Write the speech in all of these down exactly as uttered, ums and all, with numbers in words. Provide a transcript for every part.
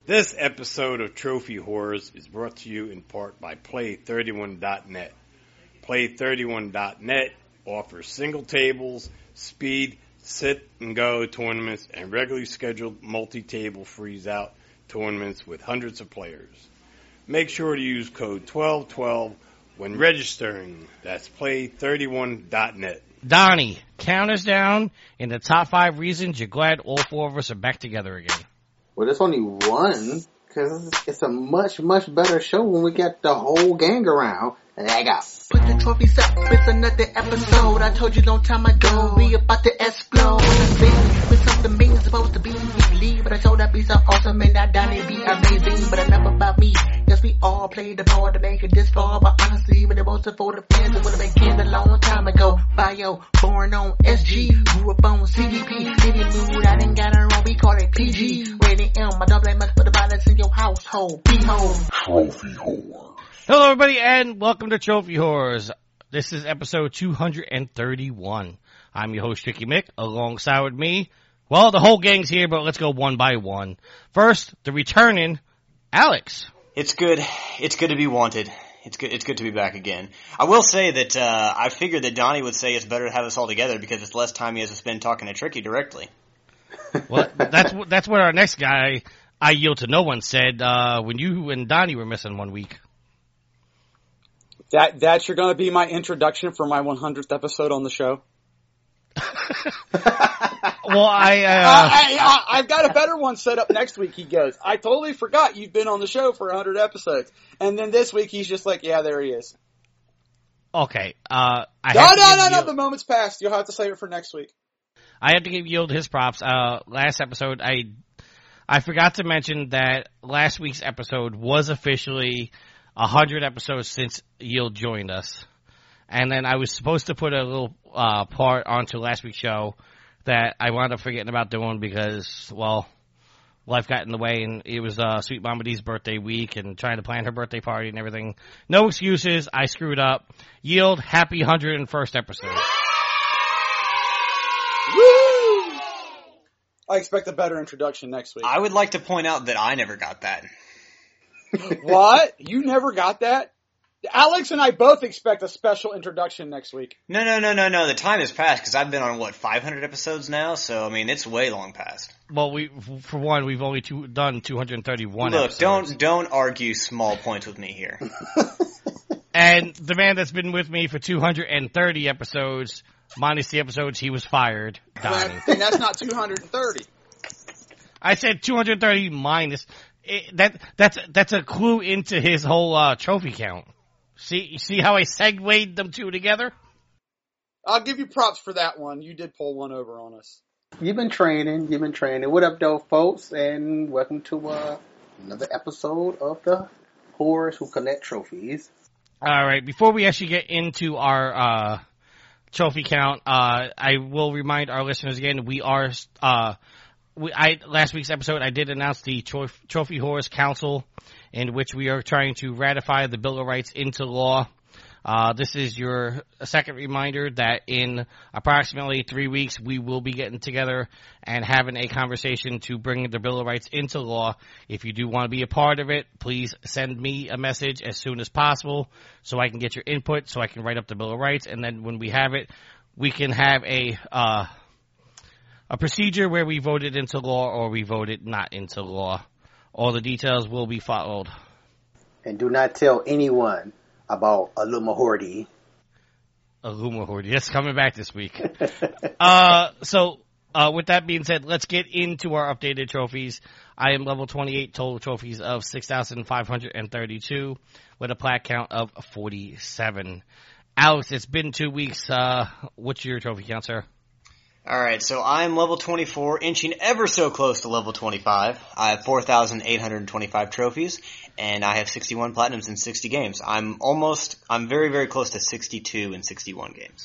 This episode of Trophy Horrors is brought to you in part by Play thirty-one dot net. Play thirty-one dot net offers single tables, speed, sit and go tournaments, and regularly scheduled multi-table freeze-out tournaments with hundreds of players. Make sure to use code twelve twelve when registering. That's Play thirty-one dot net. Donnie, count us down in the top five reasons you're glad all four of us are back together again. Well, there's only one, because it's a much, much better show when we get the whole gang around. And there you go. Put the trophies up, it's another episode. I told you long time ago, we about to explode. The thing with something mean supposed to be weekly, but I told that be so awesome and that Donnie be amazing. But enough about me, yes we all played the part to make it this far. But honestly, with the most for the fans, it would have been canned a long time ago. Bio, born on S G, grew up on C D P. Any mood, I didn't got it wrong, we call it P G. Rated M, I don't blame much for the violence in your household. Behold. Trophy Horror. Hello everybody and welcome to Trophy Horrors. This is episode two hundred thirty-one. I'm your host Tricky Mick, alongside with me. Well, the whole gang's here, but let's go one by one. First, the returning Alex. It's good. It's good to be wanted. It's good. It's good to be back again. I will say that uh, I figured that Donnie would say it's better to have us all together because it's less time he has to spend talking to Tricky directly. Well, that's that's what our next guy, I Yield to No One, said uh, when you and Donnie were missing one week. That that's you're going to be my introduction for my one hundredth episode on the show. Well, I, uh, I, I I've got a better one set up next week. He goes, I totally forgot you've been on the show for one hundred episodes, and then this week he's just like, yeah, there he is. Okay. Uh, I no, have no, no, Yield, no. The moment's passed. You'll have to save it for next week. I have to give Yield his props. Uh, last episode, I I forgot to mention that last week's episode was officially a hundred episodes since Yield joined us. And then I was supposed to put a little uh part onto last week's show that I wound up forgetting about doing because, well, life got in the way and it was uh Sweet Mama D's birthday week and trying to plan her birthday party and everything. No excuses. I screwed up. Yield, happy one hundred first episode. Woo! I expect a better introduction next week. I would like to point out that I never got that. What? You never got that? Alex and I both expect a special introduction next week. No, no, no, no, no. The time has passed because I've been on, what, five hundred episodes now? So, I mean, it's way long past. Well, we, for one, we've only two, done two hundred thirty-one Look, episodes. don't, don't argue small points with me here. And the man that's been with me for two hundred thirty episodes, minus the episodes he was fired, Donnie. And that's not two hundred thirty. I said two hundred thirty minus. It, that that's that's a clue into his whole uh, trophy count. See see how I segued them two together? I'll give you props for that one. You did pull one over on us. You've been training, you've been training. What up, though, folks? And welcome to uh, another episode of the Horrors Who Collect Trophies. All right, before we actually get into our uh, trophy count, uh, I will remind our listeners again, we are, uh, we, I, last week's episode, I did announce the Tro- Trophy Horrors Council, in which we are trying to ratify the Bill of Rights into law. Uh, this is your second reminder that in approximately three weeks we will be getting together and having a conversation to bring the Bill of Rights into law. If you do want to be a part of it, please send me a message as soon as possible so I can get your input, so I can write up the Bill of Rights, and then when we have it, we can have a uh, a procedure where we vote it into law or we vote it not into law. All the details will be followed. And do not tell anyone about Alumahordy. Alumahordy. That's coming back this week. uh, so, uh, with that being said, let's get into our updated trophies. I am level twenty-eight, total trophies of six thousand five hundred thirty-two with a plaque count of forty-seven. Alex, it's been two weeks. Uh, what's your trophy count, sir? Alright, so I'm level twenty-four, inching ever so close to level twenty-five. I have four thousand eight hundred twenty-five trophies, and I have sixty-one platinums in sixty games. I'm almost, I'm very, very close to sixty-two in sixty-one games.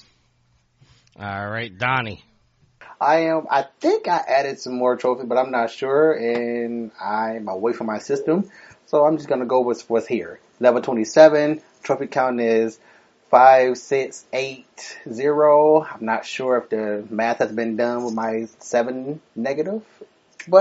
Alright, Donnie. I am, I think I added some more trophies, but I'm not sure, and I'm away from my system, so I'm just gonna go with what's here. Level twenty-seven, trophy count is five, six, eight, zero. I'm not sure if the math has been done with my seven negative, but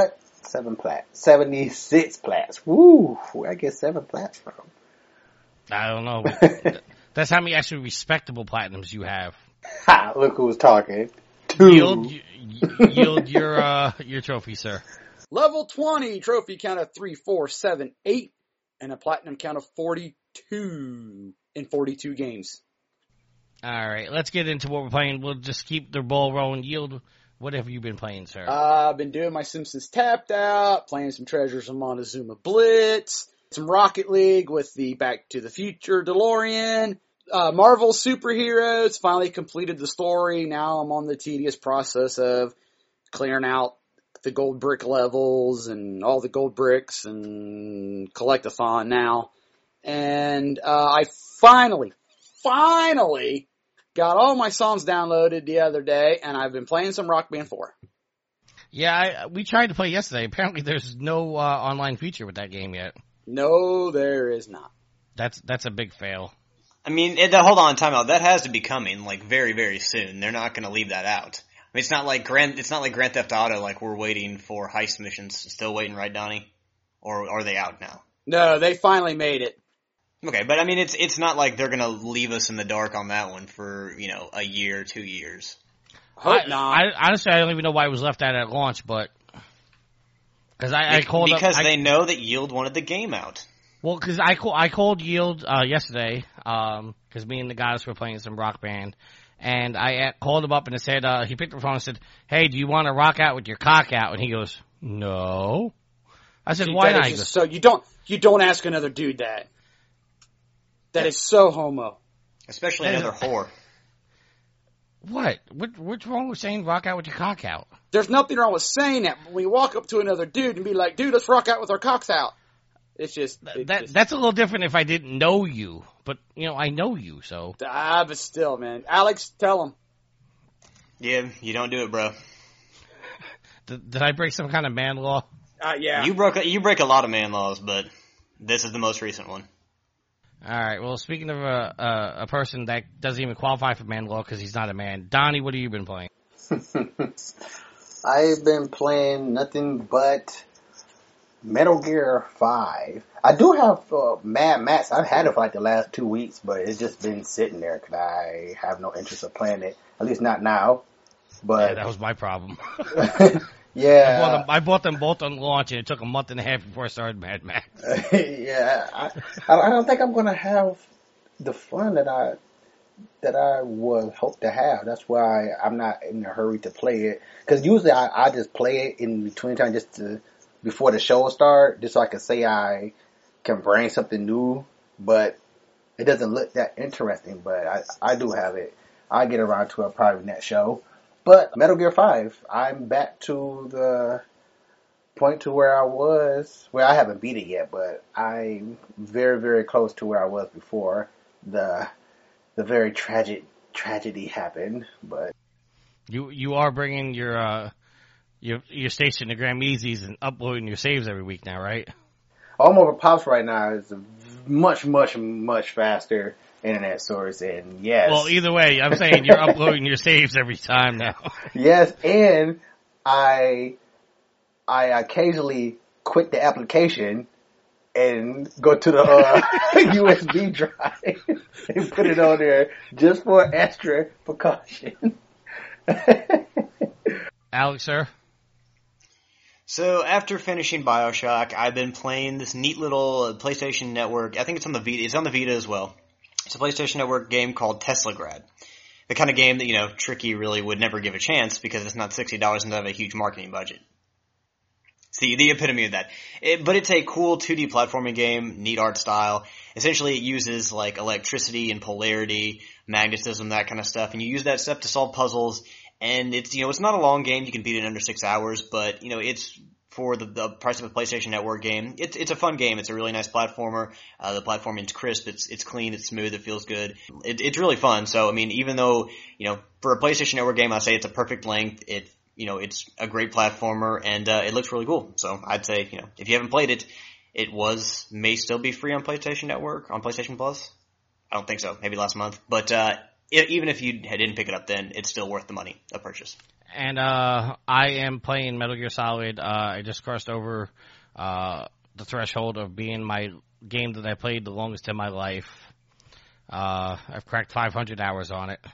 Seven plats. seventy-six plats. Woo! Where I get seven plats from? I don't know. That's how many actually respectable platinums you have. Ha! Look who's talking. Two. Yield, y- yield your uh, your trophy, sir. Level twenty, trophy count of three, four, seven, eight, and a platinum count of forty-two in forty-two games. All right, let's get into what we're playing. We'll just keep the ball rolling. Yield, what have you been playing, sir? Uh, I've been doing my Simpsons Tapped Out, playing some Treasures of Montezuma Blitz, some Rocket League with the Back to the Future DeLorean, uh, Marvel Superheroes, finally completed the story. Now I'm on the tedious process of clearing out the gold brick levels and all the gold bricks and collect-a-thon now. And uh, I finally, finally got all my songs downloaded the other day, and I've been playing some Rock Band four. Yeah, I, we tried to play yesterday. Apparently there's no uh, online feature with that game yet. No, there is not. That's that's a big fail. I mean, it, hold on, time out. That has to be coming, like, very, very soon. They're not going to leave that out. I mean, it's not like Grand, it's not like Grand Theft Auto, like we're waiting for heist missions. Still waiting, right, Donnie? Or are they out now? No, they finally made it. Okay, but I mean, it's it's not like they're going to leave us in the dark on that one for, you know, a year, two years. Hope I, not. I, honestly, I don't even know why it was left out at launch, but because I, I called because up, they I, know that Yield wanted the game out. Well, because I call, I called Yield uh, yesterday because um, me and the guys were playing some Rock Band, and I uh, called him up and I said uh, he picked up the phone and said, "Hey, do you want to rock out with your cock out?" And he goes, "No." I said, See, "Why that not?" is He just goes, so you don't you don't ask another dude that. That is so homo. Especially another whore. What? what? What's wrong with saying rock out with your cock out? There's nothing wrong with saying that, but when you walk up to another dude and be like, "Dude, let's rock out with our cocks out," it's just it that just, that's a little different if I didn't know you, but you know I know you, so ah, but still, man. Alex, tell him. Yeah, you don't do it, bro. did, did I break some kind of man law? Uh, yeah. You broke you break a lot of man laws, but this is the most recent one. All right. Well, speaking of a a, a person that doesn't even qualify for man law because he's not a man, Donnie, what have you been playing? I've been playing nothing but Metal Gear five. I do have uh, Mad Max. I've had it for like the last two weeks, but it's just been sitting there because I have no interest of playing it. At least not now. But Yeah, that was my problem. yeah, I bought, them, I bought them both on launch, and it took a month and a half before I started Mad Max. yeah. I, I don't think I'm gonna have the fun that I that I would hope to have. That's why I'm not in a hurry to play it. Because usually I, I just play it in between time just to before the show start, just so I can say I can bring something new. But it doesn't look that interesting. But I I do have it. I'll get around to it probably next show. But Metal Gear five, I'm back to the point to where I was. Well, I haven't beat it yet, but I'm very, very close to where I was before the the very tragic tragedy happened. But You you are bringing your uh your your station to Grand Easies and uploading your saves every week now, right? Home Over Pops right now is a much, much, much faster internet source, and yes. Well, either way, I'm saying you're uploading your saves every time now. Yes, and I I occasionally quit the application and go to the uh, U S B drive and put it on there just for extra precaution. Alex, sir? So after finishing BioShock, I've been playing this neat little PlayStation Network. I think it's on the Vita. It's on the Vita as well. It's a PlayStation Network game called Teslagrad. The kind of game that, you know, Tricky really would never give a chance because it's not sixty dollars and doesn't have a huge marketing budget. See, the epitome of that. It, but it's a cool two D platforming game, neat art style. Essentially, it uses, like, electricity and polarity, magnetism, that kind of stuff. And you use that stuff to solve puzzles. And it's, you know, it's not a long game. You can beat it in under six hours. But, you know, it's for the, the price of a PlayStation Network game. It's, it's a fun game. It's a really nice platformer. Uh, the platforming's crisp. It's, it's clean. It's smooth. It feels good. It, it's really fun. So, I mean, even though, you know, for a PlayStation Network game, I say it's a perfect length. It, you know, it's a great platformer and, uh, it looks really cool. So I'd say, you know, if you haven't played it, it was, may still be free on PlayStation Network, on PlayStation Plus. I don't think so. Maybe last month. But, uh, even if you didn't pick it up then, it's still worth the money, a purchase. And uh, I am playing Metal Gear Solid. Uh, I just crossed over uh, the threshold of being my game that I played the longest in my life. Uh, I've cracked five hundred hours on it.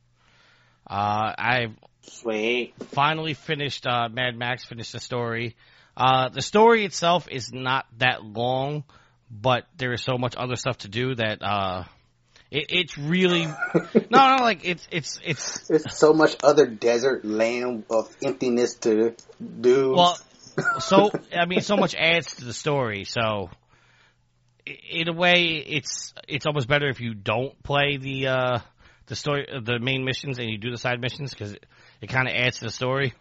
Uh, I've Sweet. finally finished uh, Mad Max, finished the story. Uh, the story itself is not that long, but there is so much other stuff to do that uh, it, it's really no, no, like it's it's it's. There's so much other desert land of emptiness to do. Well, so I mean, so much adds to the story. So, in a way, it's it's almost better if you don't play the uh, the story, the main missions, and you do the side missions because it, it kind of adds to the story.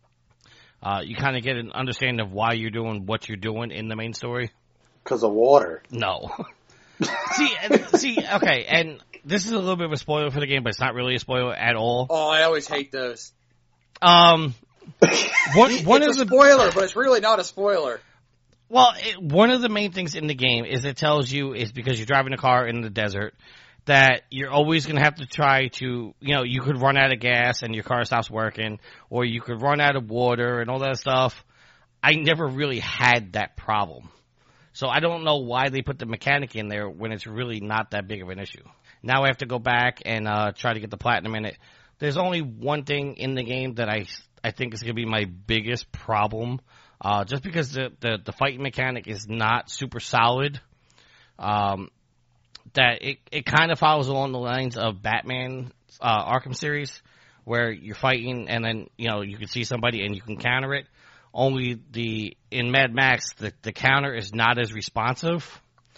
Uh, you kind of get an understanding of why you're doing what you're doing in the main story. Because of water. No. see, and- see, okay, and this is a little bit of a spoiler for the game, but it's not really a spoiler at all. Oh, I always hate those. Um, one one it's of a the spoiler, but it's really not a spoiler. well, it, one of the main things in the game is it tells you is because you're driving a car in the desert that you're always going to have to try to, you know, you could run out of gas and your car stops working, or you could run out of water and all that stuff. I never really had that problem. So I don't know why they put the mechanic in there when it's really not that big of an issue. Now I have to go back and uh, try to get the platinum in it. There's only one thing in the game that I I think is going to be my biggest problem, uh, just because the, the, the fighting mechanic is not super solid. Um, that it, it kind of follows along the lines of Batman uh, Arkham series, where you're fighting and then, you know, you can see somebody and you can counter it. Only the in Mad Max, the, the counter is not as responsive,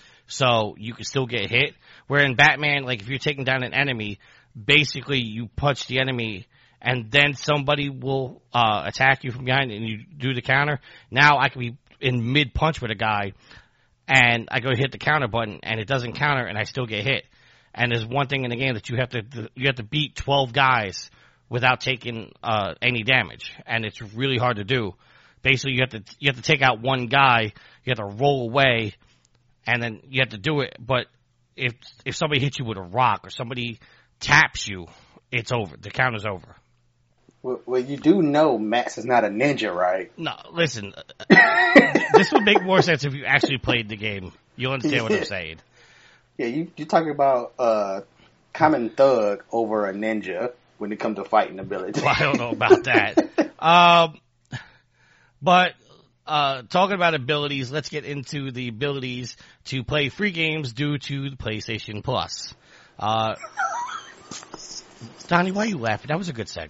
so you can still get hit. Where in Batman, like if you're taking down an enemy, basically you punch the enemy and then somebody will uh, attack you from behind and you do the counter. Now I can be in mid-punch with a guy and I go hit the counter button and it doesn't counter and I still get hit. And there's one thing in the game that you have to you have to beat twelve guys without taking uh, any damage, and it's really hard to do. Basically, you have to you have to take out one guy, you have to roll away, and then you have to do it. But if if somebody hits you with a rock or somebody taps you, it's over. The counter's over. Well, well, you do know Max is not a ninja, right? No, listen. This would make more sense if you actually played the game. You'll understand what I'm saying. Yeah, you, you're talking about uh, common thug over a ninja when it comes to fighting ability. Well, I don't know about that. um, but uh, talking about abilities, let's get into the abilities to play free games due to the PlayStation Plus. Uh, Donnie, why are you laughing? That was a good segue.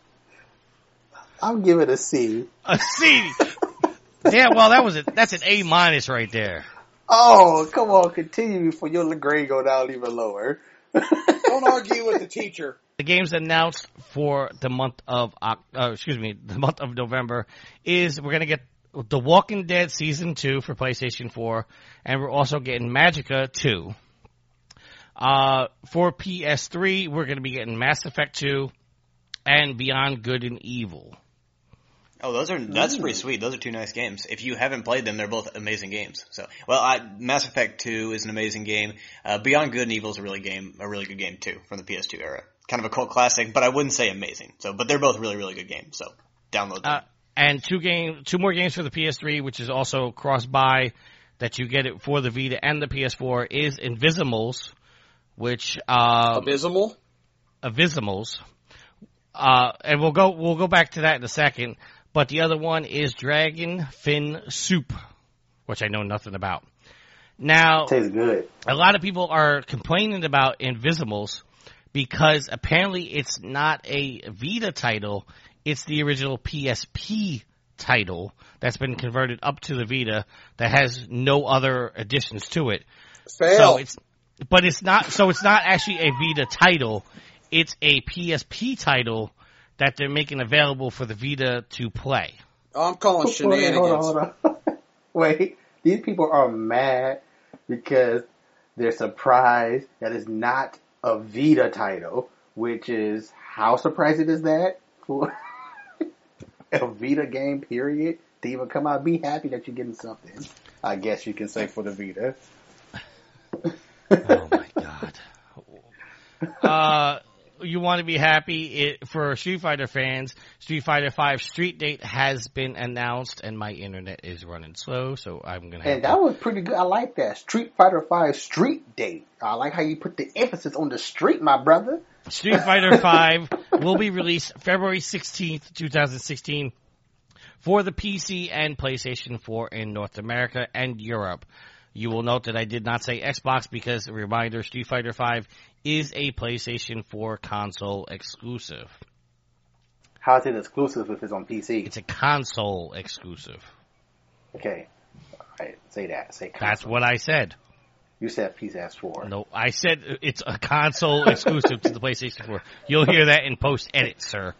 I'll give it a C. A C. Yeah, well, that was a, that's an A minus right there. Oh, come on, continue before your grade go down even lower. Don't argue with the teacher. The games announced for the month of uh, excuse me, the month of November is we're gonna get The Walking Dead Season Two for PlayStation Four, and we're also getting Magicka Two. Uh, for P S three, we're gonna be getting Mass Effect Two and Beyond Good and Evil. Oh, those are that's pretty sweet. Those are two nice games. If you haven't played them, they're both amazing games. So, well, I, Mass Effect Two is an amazing game. Uh, Beyond Good and Evil is a really game, a really good game too from the P S two era. Kind of a cult classic, but I wouldn't say amazing. So, but they're both really, really good games. So, download them. Uh, and two game, two more games for the P S three, which is also cross-buy that you get it for the Vita and the P S four, is Invisimals, which uh, Abysmal. Abysmals. Uh, and we'll go we'll go back to that in a second. But the other one is Dragon Fin Soup, which I know nothing about. Now, Tastes good. a lot of people are complaining about Invisimals because apparently it's not a Vita title. It's the original P S P title that's been converted up to the Vita that has no other additions to it. Fail. So it's, but it's not, so it's not actually a Vita title. It's a P S P title that they're making available for the Vita to play. Oh, I'm calling Wait, shenanigans. hold on, hold on. Wait, these people are mad because they're surprised that it's not a Vita title, which is, how surprising is that for a Vita game, period, to even come out? Be happy that you're getting something, I guess you can say, for the Vita. Oh my god. Uh, you want to be happy it, for Street Fighter fans. Street Fighter five Street Date has been announced, and my internet is running slow, so I'm gonna. Have And to... that was pretty good. I like that Street Fighter five Street Date. I like how you put the emphasis on the street, my brother. Street Fighter five will be released February sixteenth, twenty sixteen, for the P C and PlayStation four in North America and Europe. You will note that I did not say Xbox because, a reminder, Street Fighter five is a PlayStation four console exclusive. How is it exclusive if it's on P C? It's a console exclusive. Okay. All right. Say that. Say console. That's what I said. You said P S four. No, I said it's a console exclusive to the PlayStation four. You'll hear that in post-edit, sir.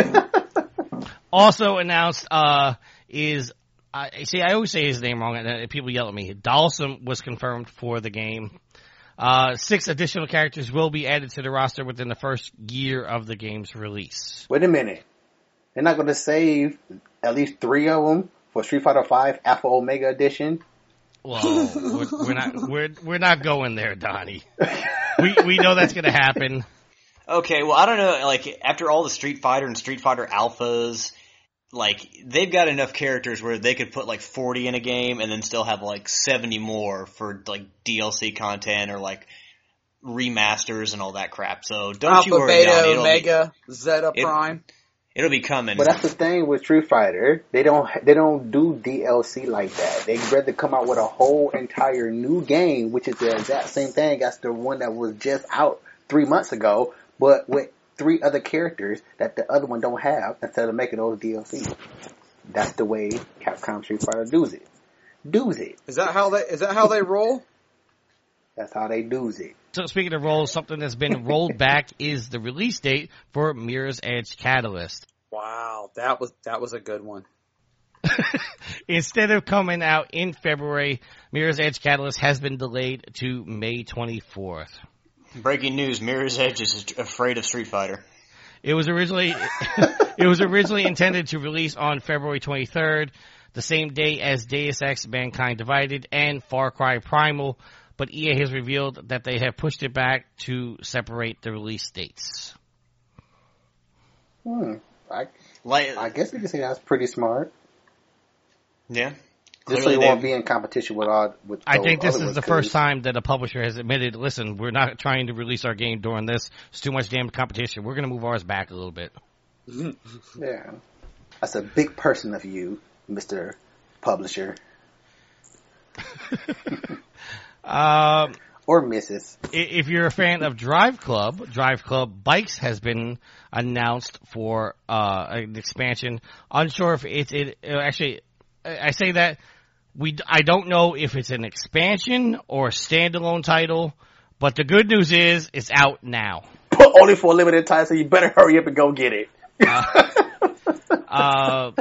Also announced uh, is... I see. I always say his name wrong, and people yell at me. Dalsum was confirmed for the game. Uh, six additional characters will be added to the roster within the first year of the game's release. Wait a minute. They're not going to save at least three of them for Street Fighter five Alpha Omega Edition? Well, we're, we're not. We're we're not going there, Donnie. We we know that's going to happen. Okay, well, I don't know. Like after all the Street Fighter and Street Fighter Alphas. Like, they've got enough characters where they could put, like, forty in a game and then still have, like, seventy more for, like, D L C content or, like, remasters and all that crap. So, don't Alpha, you worry, Beta, Donnie. It'll Omega, be, Zeta it, Prime. It'll be coming. But that's the thing with Street Fighter. They don't they don't do D L C like that. They'd rather come out with a whole entire new game, which is the exact same thing as the one that was just out three months ago, but with three other characters that the other one don't have instead of making those D L C. That's the way Capcom Street Fighter does it. Does it. Is that how they? Is that how they roll? That's how they does it. So speaking of rolls, something that's been rolled back is the release date for Mirror's Edge Catalyst. Wow, that was that was a good one. Instead of coming out in February, Mirror's Edge Catalyst has been delayed to May twenty-fourth. Breaking news, Mirror's Edge is afraid of Street Fighter. It was originally it was originally intended to release on February twenty-third, the same day as Deus Ex Mankind Divided and Far Cry Primal, but E A has revealed that they have pushed it back to separate the release dates. Hmm. I, Like, I guess we can say that's pretty smart. Yeah. Just so you won't be in competition with all. With I think this other is ones, the 'cause first time that a publisher has admitted, listen, we're not trying to release our game during this. It's too much damn competition. We're going to move ours back a little bit. Yeah. That's a big person of you, Mister Publisher. um, or Missus If you're a fan of Drive Club, Drive Club Bikes has been announced for uh, an expansion. Unsure if it's it. Actually, I say that we. I don't know if it's an expansion or a standalone title, but the good news is it's out now. Only for a limited time, so you better hurry up and go get it. uh, uh,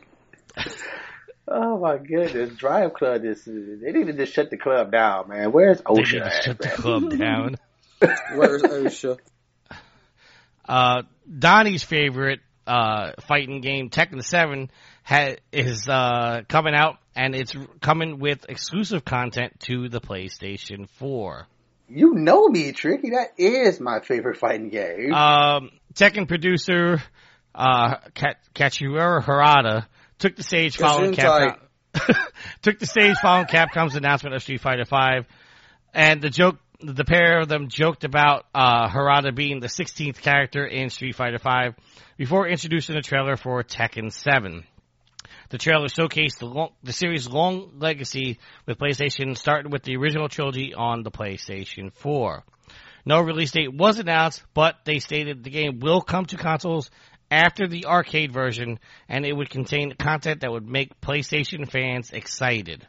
oh my goodness, Drive Club is. They need to just shut the club down, man. Where's OSHA? They need to shut the club down. Where's OSHA? Uh, Donnie's favorite uh, fighting game, Tekken seven, ha- is uh, coming out, and it's coming with exclusive content to the PlayStation four. You know me, Tricky. That is my favorite fighting game. Um, Tekken producer uh, Kat- Katsuhiro Harada took the stage following Capcom. took the stage following Capcom's announcement of Street Fighter five, and the joke. The pair of them joked about uh, Harada being the sixteenth character in Street Fighter five before introducing the trailer for Tekken seven. The trailer showcased the, long, the series' long legacy with PlayStation, starting with the original trilogy on the PlayStation four. No release date was announced, but they stated the game will come to consoles after the arcade version, and it would contain content that would make PlayStation fans excited.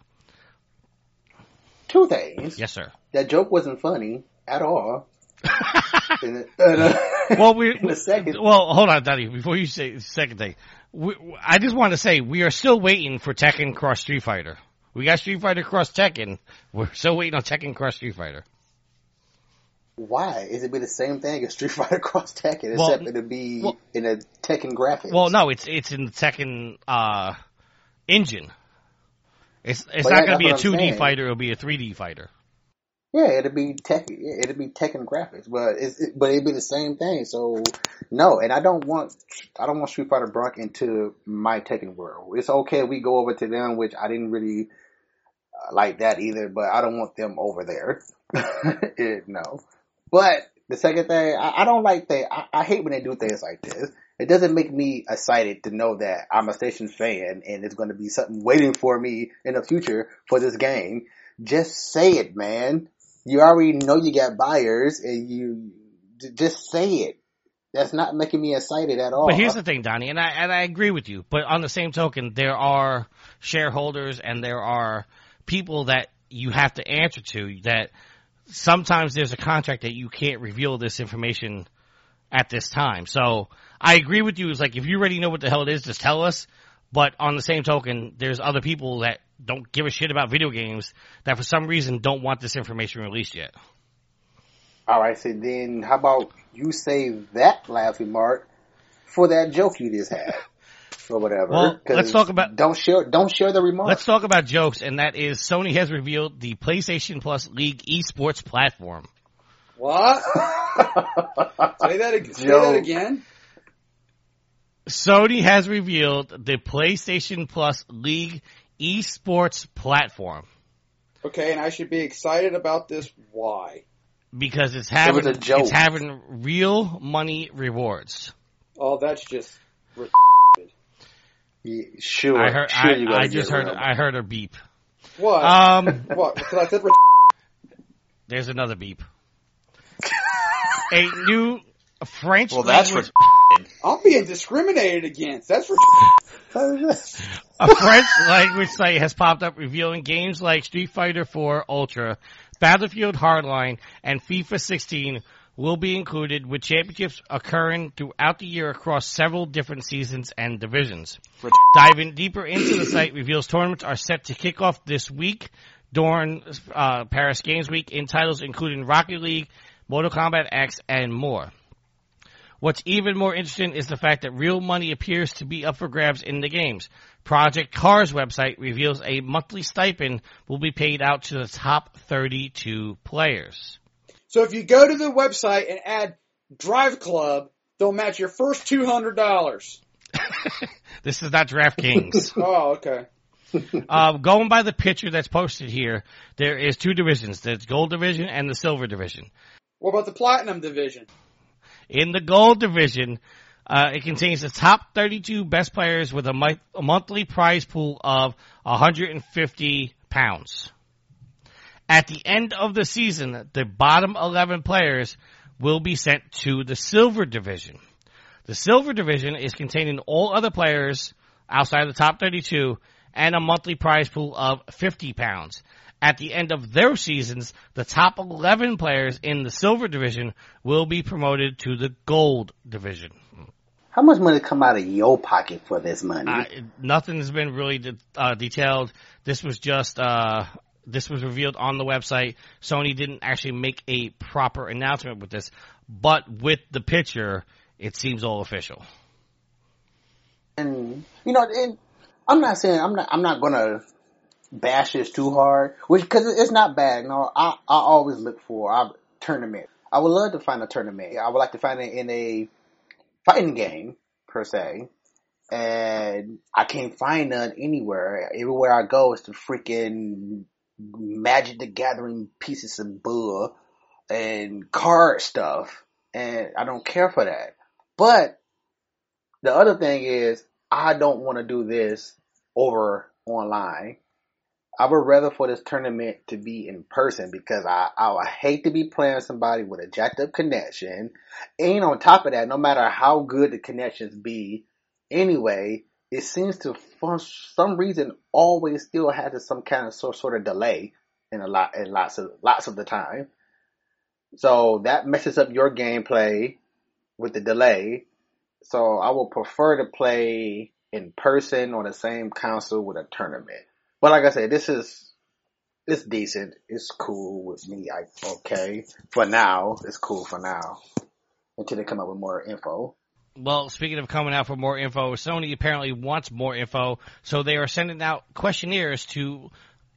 Two things. Yes, sir. That joke wasn't funny at all. in the, uh, well, we. in the second. Well, hold on, Donnie. Before you say the second thing, we, I just want to say we are still waiting for Tekken Cross Street Fighter. We got Street Fighter Cross Tekken. We're still waiting on Tekken Cross Street Fighter. Why? Is it be the same thing as Street Fighter Cross Tekken, well, except it'll be well, in a Tekken graphics? Well, no, it's it's in the Tekken uh, engine. It's it's but not yeah, going to be a two D fighter. It'll be a three D fighter. Yeah, it'd be tech. It'd be tech and graphics, but it's it, but it'd be the same thing. So no, and I don't want I don't want Street Fighter Bronc into my Tekken world. It's okay if we go over to them, which I didn't really uh, like that either. But I don't want them over there. it, no, but the second thing, I, I don't like that. I, I hate when they do things like this. It doesn't make me excited to know that I'm a Station fan and it's going to be something waiting for me in the future for this game. Just say it, man. You already know you got buyers, and you just say it. That's not making me excited at all. But here's the thing, Donnie, and I and I agree with you. But on the same token, there are shareholders and there are people that you have to answer to. That sometimes there's a contract that you can't reveal this information at this time. So I agree with you. It's like if you already know what the hell it is, just tell us. But on the same token, there's other people that don't give a shit about video games that for some reason don't want this information released yet. All right, so then how about you save that last remark for that joke you just had or whatever? Well, let's talk about don't share don't share the remark. Let's talk about jokes, and that is Sony has revealed the PlayStation Plus League esports platform. What? say that say that again. Sony has revealed the PlayStation Plus League esports platform. Okay, and I should be excited about this. Why? Because it's having it was a joke. It's having real money rewards. Oh, that's just yeah, sure. I heard. sure I, you I just heard. real. I heard a beep. What? Um, what? Because I said there's another beep. A new French Well, that's language. I'm being discriminated against. That's for A French language site has popped up revealing games like Street Fighter four Ultra, Battlefield Hardline, and FIFA sixteen will be included, with championships occurring throughout the year across several different seasons and divisions. Diving deeper into the site reveals tournaments are set to kick off this week during uh, Paris Games Week in titles including Rocket League, Mortal Kombat X, and more. What's even more interesting is the fact that real money appears to be up for grabs in the games. Project Cars website reveals a monthly stipend will be paid out to the top thirty-two players. So if you go to the website and add Drive Club, they'll match your first two hundred dollars. This is not DraftKings. Oh, okay. uh, going by the picture that's posted here, there is two divisions. There's Gold Division and the Silver Division. What about the Platinum Division? In the Gold Division, uh, it contains the top thirty-two best players with a, mi- a monthly prize pool of one hundred fifty pounds. At the end of the season, the bottom eleven players will be sent to the Silver Division. The Silver Division is containing all other players outside the top thirty-two and a monthly prize pool of fifty pounds. At the end of their seasons, the top eleven players in the Silver Division will be promoted to the Gold Division. How much money come out of your pocket for this money? Uh, nothing has been really de- uh, detailed. This was just, uh, this was revealed on the website. Sony didn't actually make a proper announcement with this, but with the picture, it seems all official. And, you know, and I'm not saying, I'm not, I'm not gonna bash this too hard, which, cause it's not bad. No, I, I always look for a tournament. I would love to find a tournament. I would like to find it in a fighting game, per se. And I can't find none anywhere. Everywhere I go, it's the freaking Magic the Gathering pieces of bull and card stuff. And I don't care for that. But the other thing is, I don't want to do this over online. I would rather for this tournament to be in person, because I, I would hate to be playing somebody with a jacked up connection. And on top of that, no matter how good the connections be, anyway, it seems to, for some reason, always still has some kind of sort, sort of delay in a lot, in lots of, lots of the time. So that messes up your gameplay with the delay. So I would prefer to play in person on the same console with a tournament. But like I said, this is, it's decent. It's cool with me. I, okay. For now, it's cool for now. Until they come up with more info. Well, speaking of coming out for more info, Sony apparently wants more info, so they are sending out questionnaires to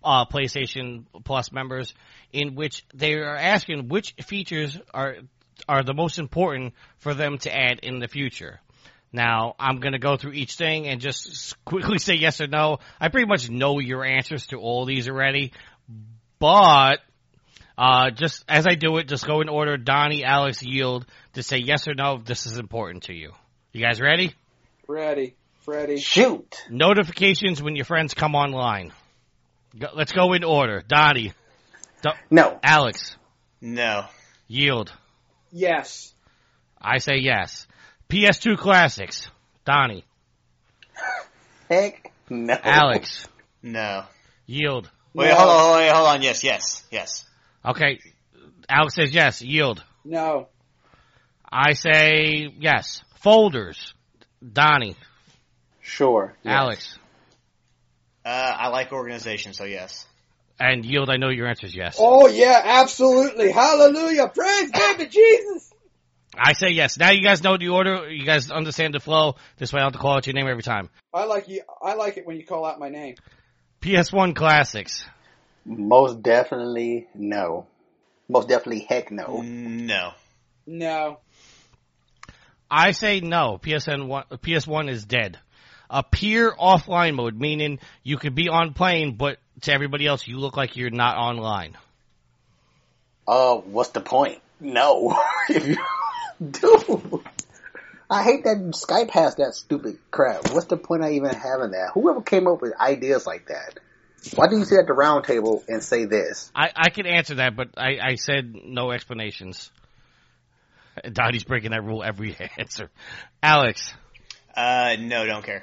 uh, PlayStation Plus members, in which they are asking which features are are the most important for them to add in the future. Now, I'm going to go through each thing and just quickly say yes or no. I pretty much know your answers to all these already, but uh, just as I do it, just go in order. Donnie, Alex, Yield to say yes or no if this is important to you. You guys ready? Ready. Ready. Shoot. Notifications when your friends come online. Go, let's go in order. Donnie. Do, No. Alex. No. Yield. Yes. I say yes. P S two classics. Donnie. Heck no. Alex. No. Yield. Wait, No. hold on, hold on, hold on. Yes, yes, yes. Okay. Alex says yes. Yield. No. I say yes. Folders. Donnie. Sure. Yes. Alex. Uh, I like organization, so yes. And Yield, I know your answer is yes. Oh yeah, absolutely. Hallelujah. Praise be to Jesus. I say yes. Now you guys know the order. You guys understand the flow. This way I don't have to call out your name every time. I like you. I like it when you call out my name. P S one classics. Most definitely no. Most definitely heck no. No. No. I say no. P S N one, P S one is dead. A peer offline mode, meaning you could be on plane, but to everybody else, you look like you're not online. Uh, what's the point? No. If you, dude, I hate that Skype has that stupid crap. What's the point of even having that? Whoever came up with ideas like that? Why didn't you sit at the round table and say this? I, I could answer that, but I, I said no explanations. Dottie's breaking that rule every answer. Alex. Uh, no, don't care.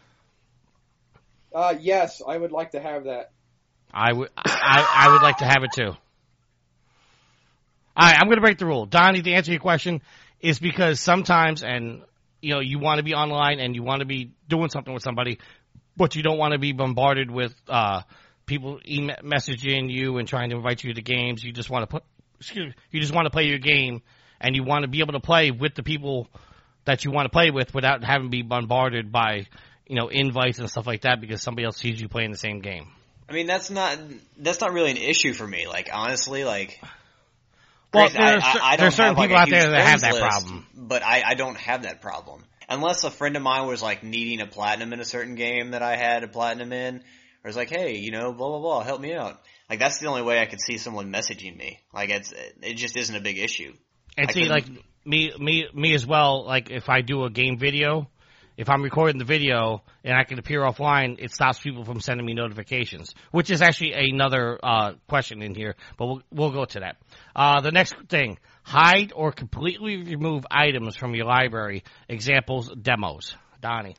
Uh, yes, I would like to have that. I would, I, I would like to have it too. Alright, I'm going to break the rule. Donnie, to answer your question, is because sometimes, and, you know, you want to be online and you want to be doing something with somebody, but you don't want to be bombarded with, uh, people e- messaging you and trying to invite you to games. You just want to put, excuse me, you just want to play your game and you want to be able to play with the people that you want to play with without having to be bombarded by, you know, invites and stuff like that because somebody else sees you playing the same game. I mean, that's not that's not really an issue for me. Like, honestly, like, Well, granted, I, there's, I, I don't there's certain have, like, people a out there huge that have friends that list, problem. but I, I don't have that problem. Unless a friend of mine was like needing a platinum in a certain game that I had a platinum in, or was like, hey, you know, blah blah blah, help me out. Like, that's the only way I could see someone messaging me. Like, it's it just isn't a big issue. And I see, couldn't- like me, me, me as well. Like if I do a game video, if I'm recording the video and I can appear offline, it stops people from sending me notifications. Which is actually another uh, question in here, but we'll we'll go to that. Uh, the next thing: hide or completely remove items from your library. Examples: demos. Donnie,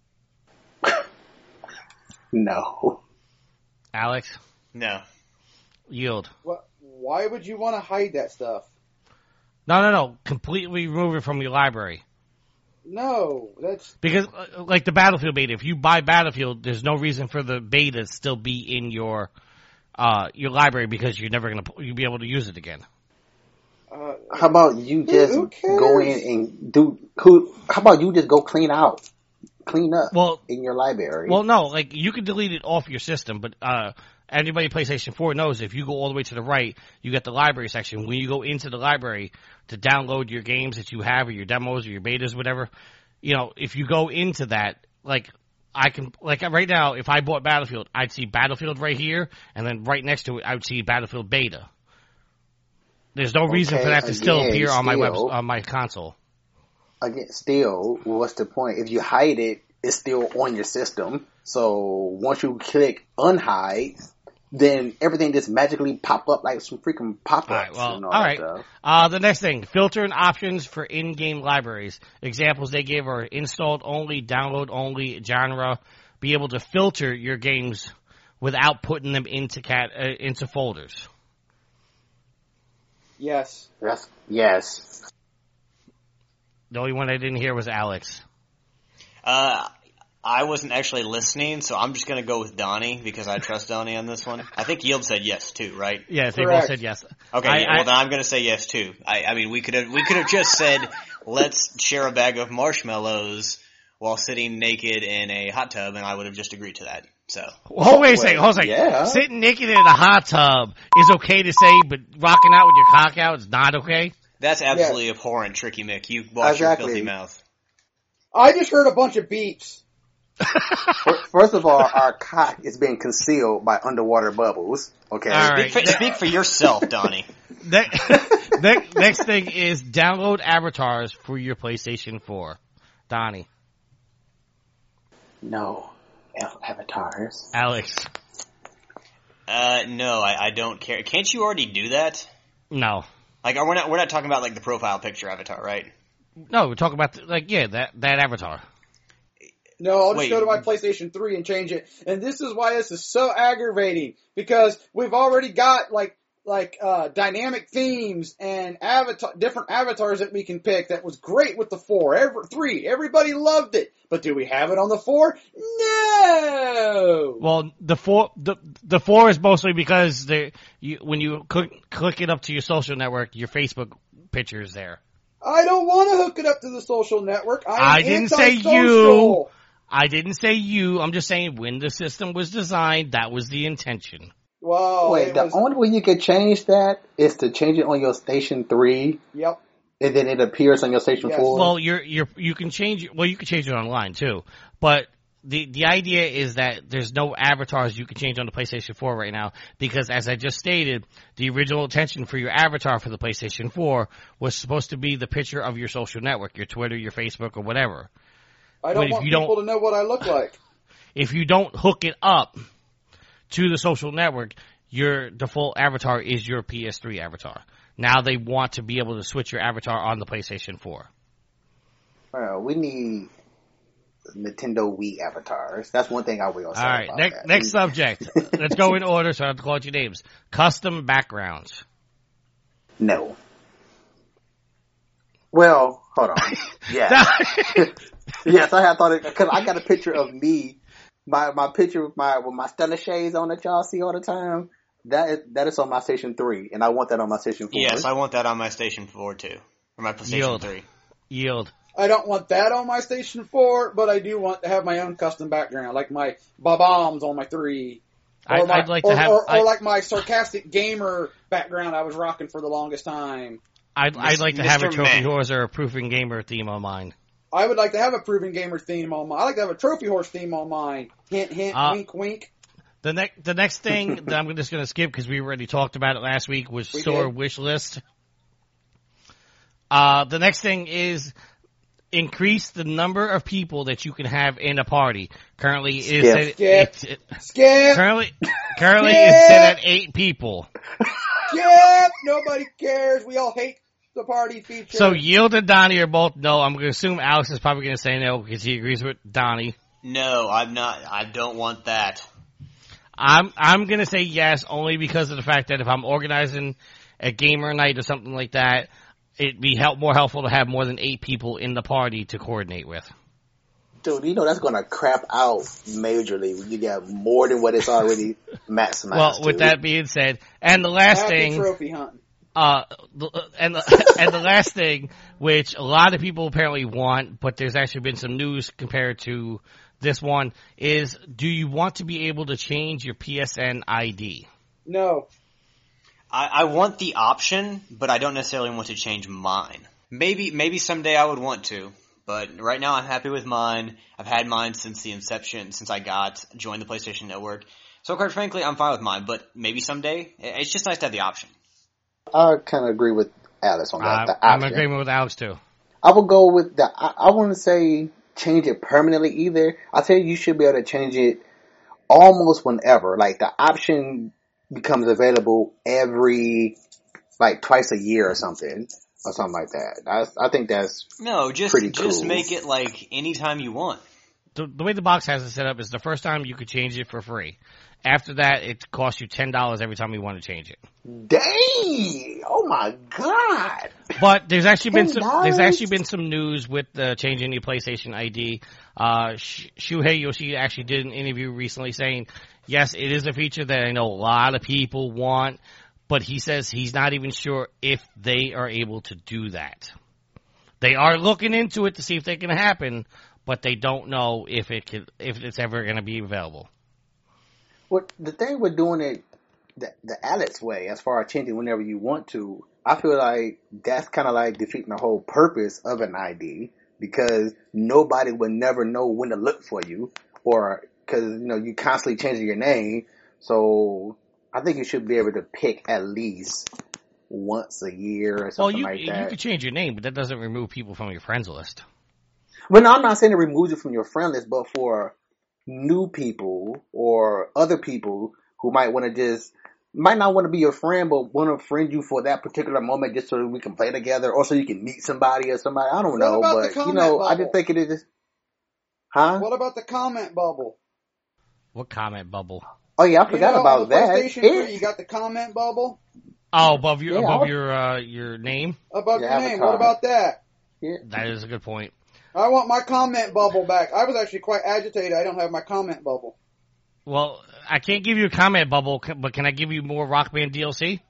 No. Alex, No. Yield. What? Why would you want to hide that stuff? No, no, no. Completely remove it from your library. No, that's Because, uh, like the Battlefield beta, if you buy Battlefield, there's no reason for the beta to still be in your uh, your library because you're never gonna you'll be able to use it again. uh, How about you just who cares? go in and do, who, how about you just go clean out, clean up Well, in your library? well, no, like you can delete it off your system, but uh, anybody PlayStation four knows if you go all the way to the right, you get the library section. When you go into the library to download your games that you have or your demos or your betas, whatever, you know, if you go into that, like I can, like right now, if I bought Battlefield, I'd see Battlefield right here, and then right next to it, I would see Battlefield beta. There's no reason Okay, for that to still again, appear on my web still- on my console. Again, still, what's the point? If you hide it, it's still on your system. So once you click unhide, then everything just magically pop up like some freaking pop-ups. All right, well, and all all that right. stuff. Uh, the next thing, filter and options for in-game libraries. Examples they give are installed only, download only, genre. Be able to filter your games without putting them into cat uh, into folders. yes. That's, yes. The only one I didn't hear was Alex. Uh, I wasn't actually listening, so I'm just gonna go with Donnie because I trust Donnie on this one. I think Yield said yes too, right? Yes, they Correct. both said yes. Okay, I- yeah, I- well then I'm gonna say yes too. I, I mean, we could have we could have just said let's share a bag of marshmallows while sitting naked in a hot tub, and I would have just agreed to that. So, Hold wait a second, hold a second. Yeah. Sitting naked in a hot tub is okay to say, but rocking out with your cock out is not okay? that's absolutely abhorrent, Tricky Mick. You wash Exactly. your filthy mouth. I just heard a bunch of beeps. First of all, our cock is being concealed by underwater bubbles. Okay. All right. Speak for, speak for yourself, Donnie. Next, next, next thing is download avatars for your PlayStation four. Donnie. No. Av- Avatars. Alex. Uh, no, I, I don't care. Can't you already do that? No. Like, we're not we're not talking about like the profile picture avatar, right? No, we're talking about, the, like, yeah, that, that avatar. No, I'll just Wait. go to my PlayStation three and change it. And this is why this is so aggravating. Because we've already got, like, like, uh, dynamic themes and avatar, different avatars that we can pick. That was great with the four. Every, three. Everybody loved it. But do we have it on the four? No! Well, the four, the, the four is mostly because the, you, when you click, click it up to your social network, your Facebook picture is there. I don't want to hook it up to the social network. I, am I didn't say antisocial. you. I didn't say you. I'm just saying when the system was designed, that was the intention. Well, Wait, it the was, only way you can change that is to change it on your Station three, yep. and then it appears on your Station Yes. four. Well, you're, you're, you can change it. Well, you can change it online too. But the, the idea is that there's no avatars you can change on the PlayStation four right now because as I just stated, the original intention for your avatar for the PlayStation four was supposed to be the picture of your social network, your Twitter, your Facebook, or whatever. I But don't if want you people don't- to know what I look like. If you don't hook it up to the social network, your default avatar is your P S three avatar. Now they want to be able to switch your avatar on the PlayStation four. Well, we need Nintendo Wii avatars. That's one thing I will say All right, about next, that. next subject. Let's go in order so I have to call out your names. Custom backgrounds. No. Well, hold on. Yeah. Yes, I have thought it, because I got a picture of me, my my picture with my with my stunner shades on that y'all see all the time. That is that is on my Station three, and I want that on my Station four. Yes, I want that on my Station four too, or my PlayStation Yield. three. Yield. I don't want that on my Station four, but I do want to have my own custom background, like my bombs on my three. Or, I, my, I'd like or, to have. or, or I, like my sarcastic gamer background I was rocking for the longest time. I'd, I'd like to have a Mister trophy Meh. horse or a proofing gamer theme on mine. I would like to have a proven gamer theme on mine. I like to have a trophy horse theme on mine. Hint, hint, Uh, wink, wink. The next, the next thing that I'm just going to skip because we already talked about it last week was We Soar did. wish list. Uh, the next thing is increase the number of people that you can have in a party. Currently is Skip. set, Skip. it's- it- Skip! currently currently Skip. is set at eight people. Skip! Nobody cares. We all hate the party feature. So Yield and Donnie are both no. I'm going to assume Alex is probably going to say no because he agrees with Donnie. No, I'm not. I don't want that. I'm I'm going to say yes only because of the fact that if I'm organizing a gamer night or something like that, it'd be help more helpful to have more than eight people in the party to coordinate with. Dude, you know that's going to crap out majorly when you get more than what it's already maximized. Well, with to. that being said, and the last Happy thing, trophy hunting. uh, the- and the, and the last thing, which a lot of people apparently want, but there's actually been some news compared to this one, is do you want to be able to change your P S N I D? No. I, I want the option, but I don't necessarily want to change mine. Maybe, maybe someday I would want to, but right now I'm happy with mine. I've had mine since the inception, since I got joined the PlayStation Network. So quite frankly, I'm fine with mine, but maybe someday. It's just nice to have the option. I kind of agree with Alice on that. Uh, the I'm in option. agreement with Alex too. I would go with the. I, I wouldn't say change it permanently either. I tell you, you should be able to change it almost whenever. Like the option becomes available every, like twice a year or something, or something like that. That's, I think that's No, just Pretty just cool. make it like anytime you want. The, the way the box has it set up is the first time you could change it for free. After that, it costs you ten dollars every time you want to change it. dang. Oh my god. But there's actually been some, ten dollars? there's actually been some news with the changing your PlayStation I D. Uh, Sh- Shuhei Yoshida actually did an interview recently saying, yes, it is a feature that I know a lot of people want, but he says he's not even sure if they are able to do that. They are looking into it to see if they can happen, but they don't know if it could, if it's ever going to be available. Well, the thing with doing it the, the Alex way, as far as changing whenever you want to, I feel like that's kind of like defeating the whole purpose of an I D, because nobody would never know when to look for you, or because, you know, you constantly changing your name. So I think you should be able to pick at least once a year or something well, you, like that. you can change your name, but that doesn't remove people from your friends list. Well, no, I'm not saying it removes you from your friend list, but for new people or other people who might want to just, might not want to be your friend, but want to friend you for that particular moment just so that we can play together, or so you can meet somebody or somebody. I don't What know, about the but, comment you know, bubble? I just think it is, huh? What about the comment bubble? What comment bubble? Oh yeah, I forgot you know, about on the that. PlayStation It- three, you got the comment bubble Oh, above your Yeah, above I'll- your uh, your name. above Your your name. avatar. What about that? yeah. That is a good point. I want my comment bubble back. I was actually quite agitated. I don't have my comment bubble. Well, I can't give you a comment bubble, c- but can I give you more Rock Band D L C?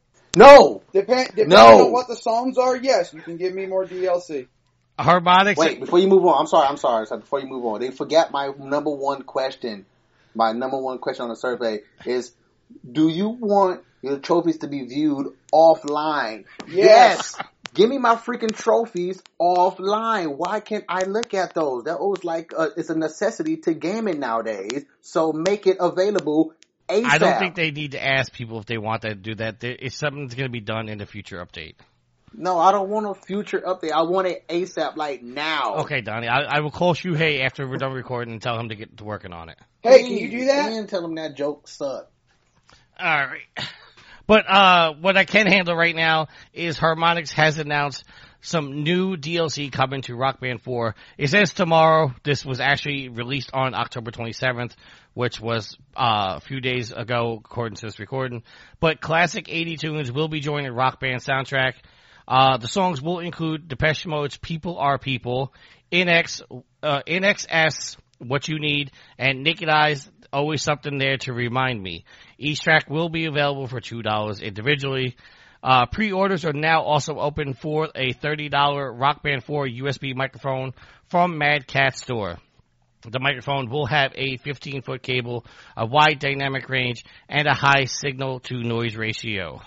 No! Depend, depending No. on what the songs are, yes, you can give me more D L C. Harmonix. Wait, before you move on, I'm sorry, I'm sorry, sorry, before you move on, they forgot my number one question. My number one question on the survey is, do you want your trophies to be viewed offline? Yes. Give me my freaking trophies offline. Why can't I look at those? That was like, uh, it's a necessity to gaming nowadays. So make it available ASAP. I don't think they need to ask people if they want to do that. There- It's something that's going to be done in the future update. No, I don't want a future update. I want it ASAP, like now. Okay, Donnie, I, I will call Shuhei after we're done recording and tell him to get to working on it. Hey, can you do that? And tell them that joke sucked. All right. But uh, what I can handle right now is Harmonix has announced some new D L C coming to Rock Band four. It says tomorrow. This was actually released on October twenty-seventh, which was uh, a few days ago, according to this recording. But classic eighty tunes will be joining Rock Band soundtrack. Uh, the songs will include Depeche Mode's People Are People, N X, uh, N X S, What You Need, and Naked Eyes, Always Something There to Remind Me. Each track will be available for two dollars individually. Uh, pre-orders are now also open for a thirty dollars Rock Band four U S B microphone from Mad Cat Store. The microphone will have a fifteen foot cable, a wide dynamic range, and a high signal-to-noise ratio.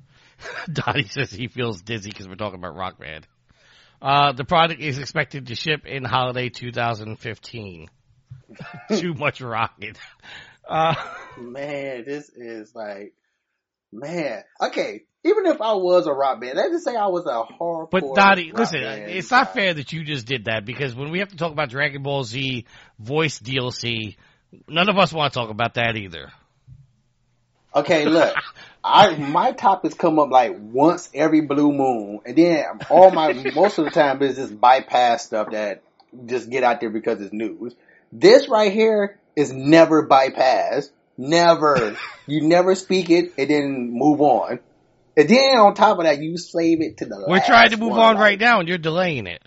Donnie says he feels dizzy because we're talking about Rock Band. Uh, the product is expected to ship in holiday two thousand fifteen. Too much rocket. Uh, Man, this is like, man. Okay, even if I was a rock band, let's just say I was a hardcore. but Donnie, rock listen, band it's not guy. fair that you just did that, because when we have to talk about Dragon Ball Z voice D L C, none of us want to talk about that either. Okay, look, I my topics come up like once every blue moon, and then all my most of the time is just bypass stuff that just get out there because it's news. This right here is never bypassed. Never. You never speak it and then move on. And then on top of that, you save it to the last We're trying to move one, on like, right now, and you're delaying it.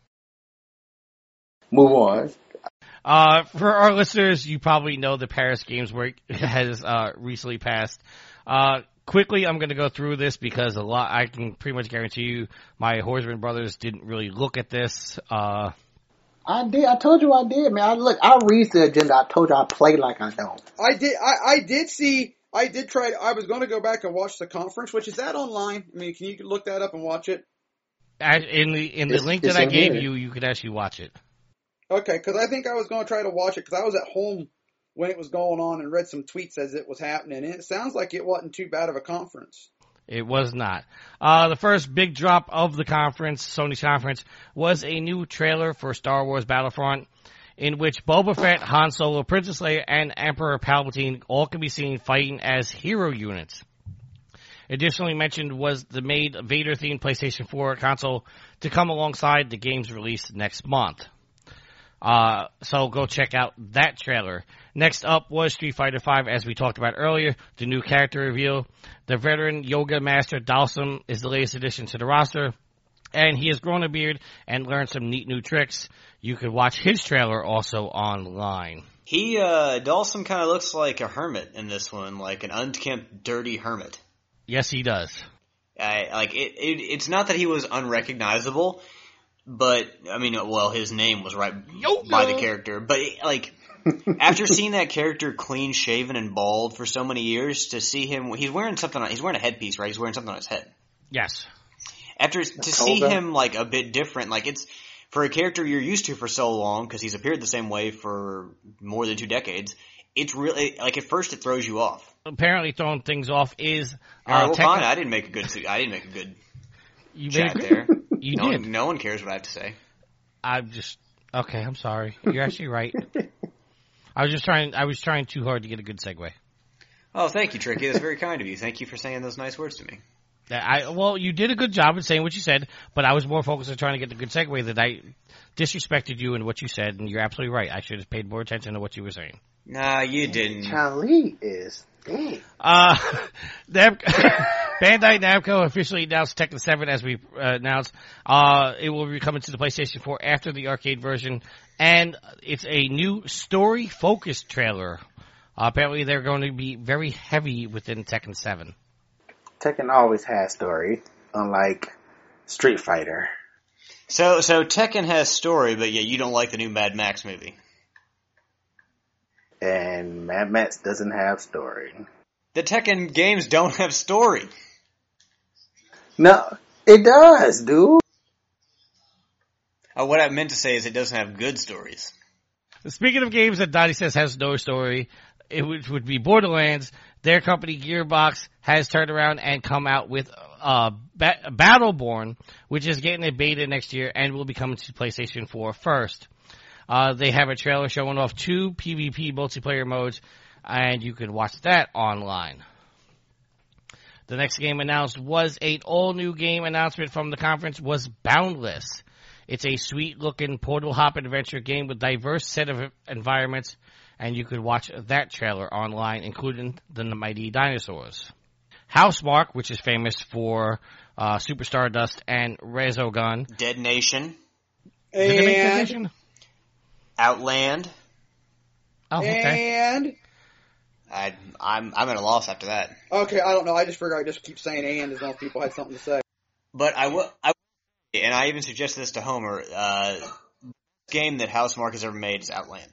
Move on. Uh, for our listeners, you probably know the Paris Games Week has uh, recently passed. Uh, quickly, I'm going to go through this because a lot. I can pretty much guarantee you, my Horseman brothers didn't really look at this. Uh, I did. I told you I did, man. I look. I read the agenda. I told you I play like I don't. I did. I, I did see. I did try. I was going to go back and watch the conference, which is that online. I mean, can you look that up and watch it? I- in the in the It's- link it's that I in gave here. you, you could actually watch it. Okay, because I think I was going to try to watch it because I was at home when it was going on and read some tweets as it was happening. And it sounds like it wasn't too bad of a conference. It was not. Uh, the first big drop of the conference, Sony's conference, was a new trailer for Star Wars Battlefront, in which Boba Fett, Han Solo, Princess Leia, and Emperor Palpatine all can be seen fighting as hero units. Additionally mentioned was the made Vader-themed PlayStation four console to come alongside the game's release next month. Uh, so go check out that trailer. Next up was Street Fighter five, as we talked about earlier, the new character reveal. The veteran yoga master Dalsum is the latest addition to the roster, and he has grown a beard and learned some neat new tricks. You can watch his trailer also online. He, uh, Dawson kind of looks like a hermit in this one, like an unkempt, dirty hermit. Yes, he does. I, like, it, it, it's not that he was unrecognizable, but I mean, well, his name was right Yoga. by the character. But like, after seeing that character clean shaven and bald for so many years, to see him, he's wearing something. On, he's wearing a headpiece, right? He's wearing something on his head. Yes. After to see him like a bit different, like it's for a character you're used to for so long because he's appeared the same way for more than two decades. It's really like at first it throws you off. Apparently, throwing things off is. Uh, All right, well, techni- fine. I didn't make a good. I didn't make a good you chat made, there. You no did. One, no one cares what I have to say. I'm just okay. I'm sorry. You're actually right. I was just trying. I was trying too hard to get a good segue. Oh, thank you, Tricky. That's very kind of you. Thank you for saying those nice words to me. I well, you did a good job in saying what you said, but I was more focused on trying to get the good segue that I disrespected you and what you said, and you're absolutely right. I should have paid more attention to what you were saying. Nah, you didn't. Chun-Li is big. Uh, Nam- Bandai Namco officially announced Tekken seven as we uh, announced. Uh, it will be coming to the PlayStation four after the arcade version, and it's a new story-focused trailer. Uh, apparently, they're going to be very heavy within Tekken seven. Tekken always has story, unlike Street Fighter. So, so Tekken has story, but yet you don't like the new Mad Max movie. And Mad Max doesn't have story. The Tekken games don't have story. No, it does, dude. Uh, what I meant to say is it doesn't have good stories. Speaking of games that Dottie says has no story, it would, would be Borderlands. Their company Gearbox has turned around and come out with uh, ba- Battleborn, which is getting a beta next year and will be coming to PlayStation four first. Uh, they have a trailer showing off two PvP multiplayer modes, and you can watch that online. The next game announced was an all-new game announcement from the conference was Boundless. It's a sweet-looking portal hop adventure game with diverse set of environments, and you could watch that trailer online, including the Mighty Dinosaurs. Housemarque, which is famous for uh, Super Stardust and Resogun. Dead Nation. Did they make Dead And, Nation? Outland. Oh, okay. and, I, I'm I'm at a loss after that. okay, I don't know, I just figured I'd just keep saying and as long as people had something to say. But I will, I, and I even suggested this to Homer. Uh, game that Housemarque has ever made is Outland.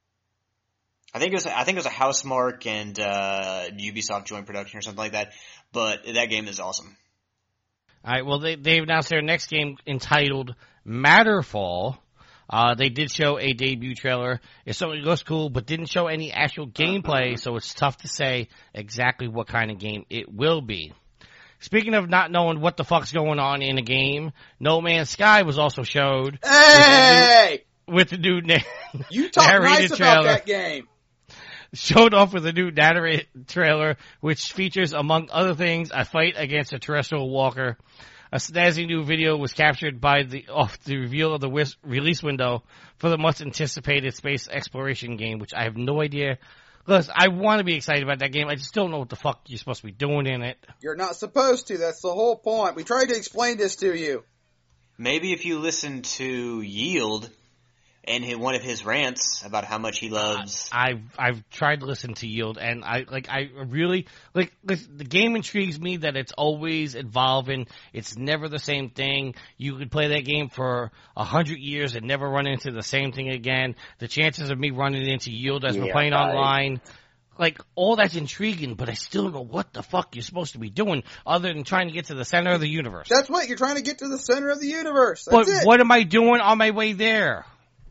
I think it was I think it was a Housemarque and uh, Ubisoft joint production or something like that. But that game is awesome. All right, well, they, they announced their next game entitled Matterfall. Uh, they did show a debut trailer. It certainly looks cool, but didn't show any actual gameplay, so it's tough to say exactly what kind of game it will be. Speaking of not knowing what the fuck's going on in a game, No Man's Sky was also showed. Hey! With the new, with the new You talk narrated nice trailer. about that game. Showed off with a new narrated trailer, which features, among other things, a fight against a terrestrial walker. A snazzy new video was captured by the off the reveal of the wis- release window for the much anticipated space exploration game, which I have no idea. Listen, I want to be excited about that game. I just don't know what the fuck you're supposed to be doing in it. You're not supposed to. That's the whole point. We tried to explain this to you. Maybe if you listen to Yield and his, one of his rants about how much he loves. I've I've tried to listen to Yield, and I like I really like the, the game intrigues me that it's always evolving. It's never the same thing. You could play that game for a hundred years and never run into the same thing again. The chances of me running into Yield as we're Yeah, playing right. online, like all that's intriguing, but I still don't know what the fuck you're supposed to be doing other than trying to get to the center of the universe. That's what you're trying to get to the center of the universe. That's But it. what am I doing on my way there?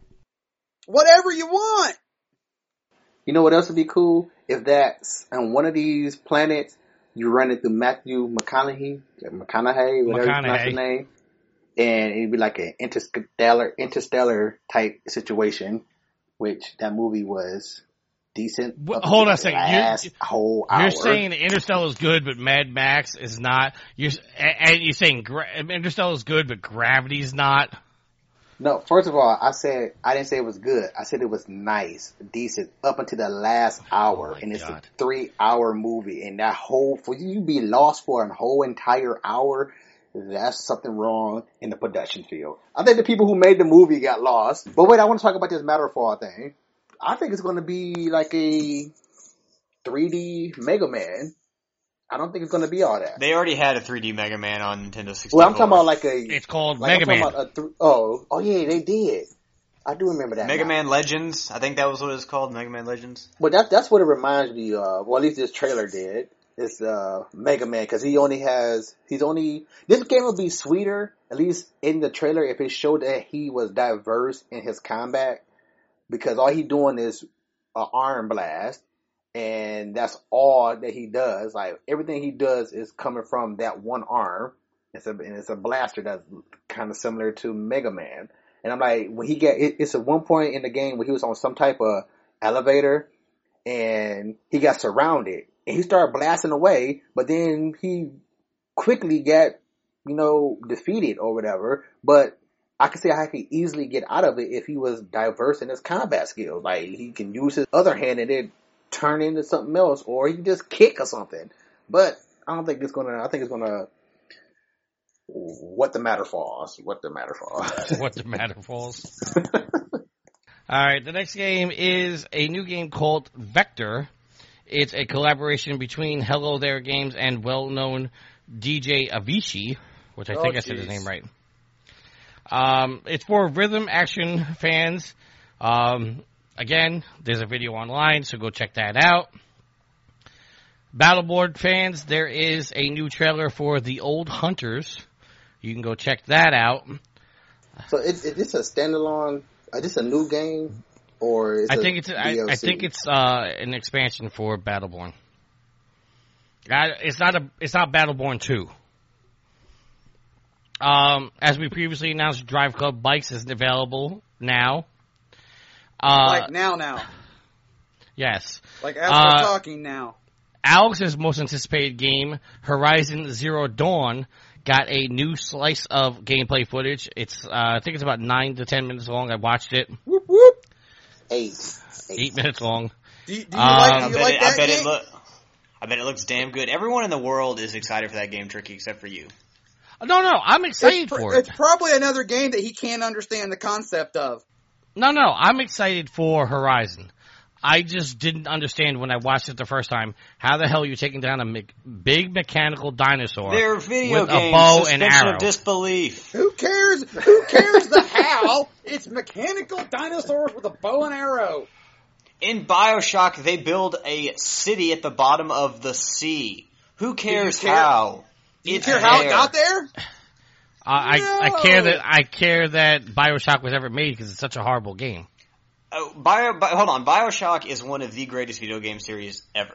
Whatever you want. You know what else would be cool? If that's on one of these planets, you run into Matthew McConaughey, McConaughey, whatever you pronounce the McConaughey. name, and it'd be like an interstellar, interstellar type situation, which that movie was decent. Wh- up hold to on a the second. You're- last whole hour. You're saying that Interstellar is good, but Mad Max is not. You're and you're saying gra- Interstellar is good, but Gravity's not. No, first of all, I said, I didn't say it was good. I said it was nice, decent, up until the last hour. Oh my and it's God. a three hour movie. And that whole, for you to be lost for a whole entire hour, that's something wrong in the production field. I think the people who made the movie got lost. But wait, I want to talk about this Matterfall thing. I think it's going to be like a three D Mega Man. I don't think it's going to be all that. They already had a three D Mega Man on Nintendo sixty-four. Well, I'm talking about like a. It's called like Mega I'm Man. talking about a th- oh, oh yeah, they did. I do remember that. Mega now. Man Legends. I think that was what it was called. Mega Man Legends. But that that's what it reminds me of. Well, at least this trailer did. It's uh, Mega Man because he only has he's only this game would be sweeter at least in the trailer if it showed that he was diverse in his combat because all he doing is an arm blast and that's all that he does. Like everything he does is coming from that one arm. It's a and it's a blaster that's kind of similar to Mega Man. And I'm like when he get it, it's at one point in the game where he was on some type of elevator and he got surrounded. And he started blasting away, but then he quickly got, you know, defeated or whatever. But I could see how he could easily get out of it if he was diverse in his combat skills. Like, he can use his other hand and then turn into something else, or he can just kick or something. But I don't think it's gonna, I think it's gonna, what the matter falls. What the matter falls. What the matter falls. All right, the next game is a new game called Vector. It's a collaboration between Hello There Games and well-known D J Avicii, which I think Oh, I said his geez. name right. Um, it's for rhythm action fans. Um, again, there's a video online, so go check that out. Battleboard fans, there is a new trailer for The Old Hunters. You can go check that out. So is, is this a standalone, is this a new game? Or is I it think it's I, D L C? I think it's uh, an expansion for Battleborn. I, it's not a it's not Battleborn two. Um, as we previously announced, Drive Club Bikes isn't available now. Uh, Like now, now. yes. Like as Uh, we're talking now. Alex's most anticipated game, Horizon Zero Dawn, got a new slice of gameplay footage. It's uh, I think it's about nine to ten minutes long. I watched it. Whoop whoop. Eight. Eight minutes long. Do you, do you Um, like, I do you bet, like it, that I bet game? it look. I bet it looks damn good. Everyone in the world is excited for that game, Tricky, except for you. No, no, I'm excited it's, pr- for it. it's probably another game that he can't understand the concept of. No, no, I'm excited for Horizon. I just didn't understand when I watched it the first time how the hell you're taking down a me- big mechanical dinosaur They're video with games. a bow and Suspension arrow. of disbelief. Who cares? Who cares the how? It's mechanical dinosaurs with a bow and arrow. In BioShock, they build a city at the bottom of the sea. Who cares care? how? Do you It's care how it there. got there? I, No. I I care that I care that BioShock was ever made because it's such a horrible game. Oh, Bio, Bio, hold on. BioShock is one of the greatest video game series ever.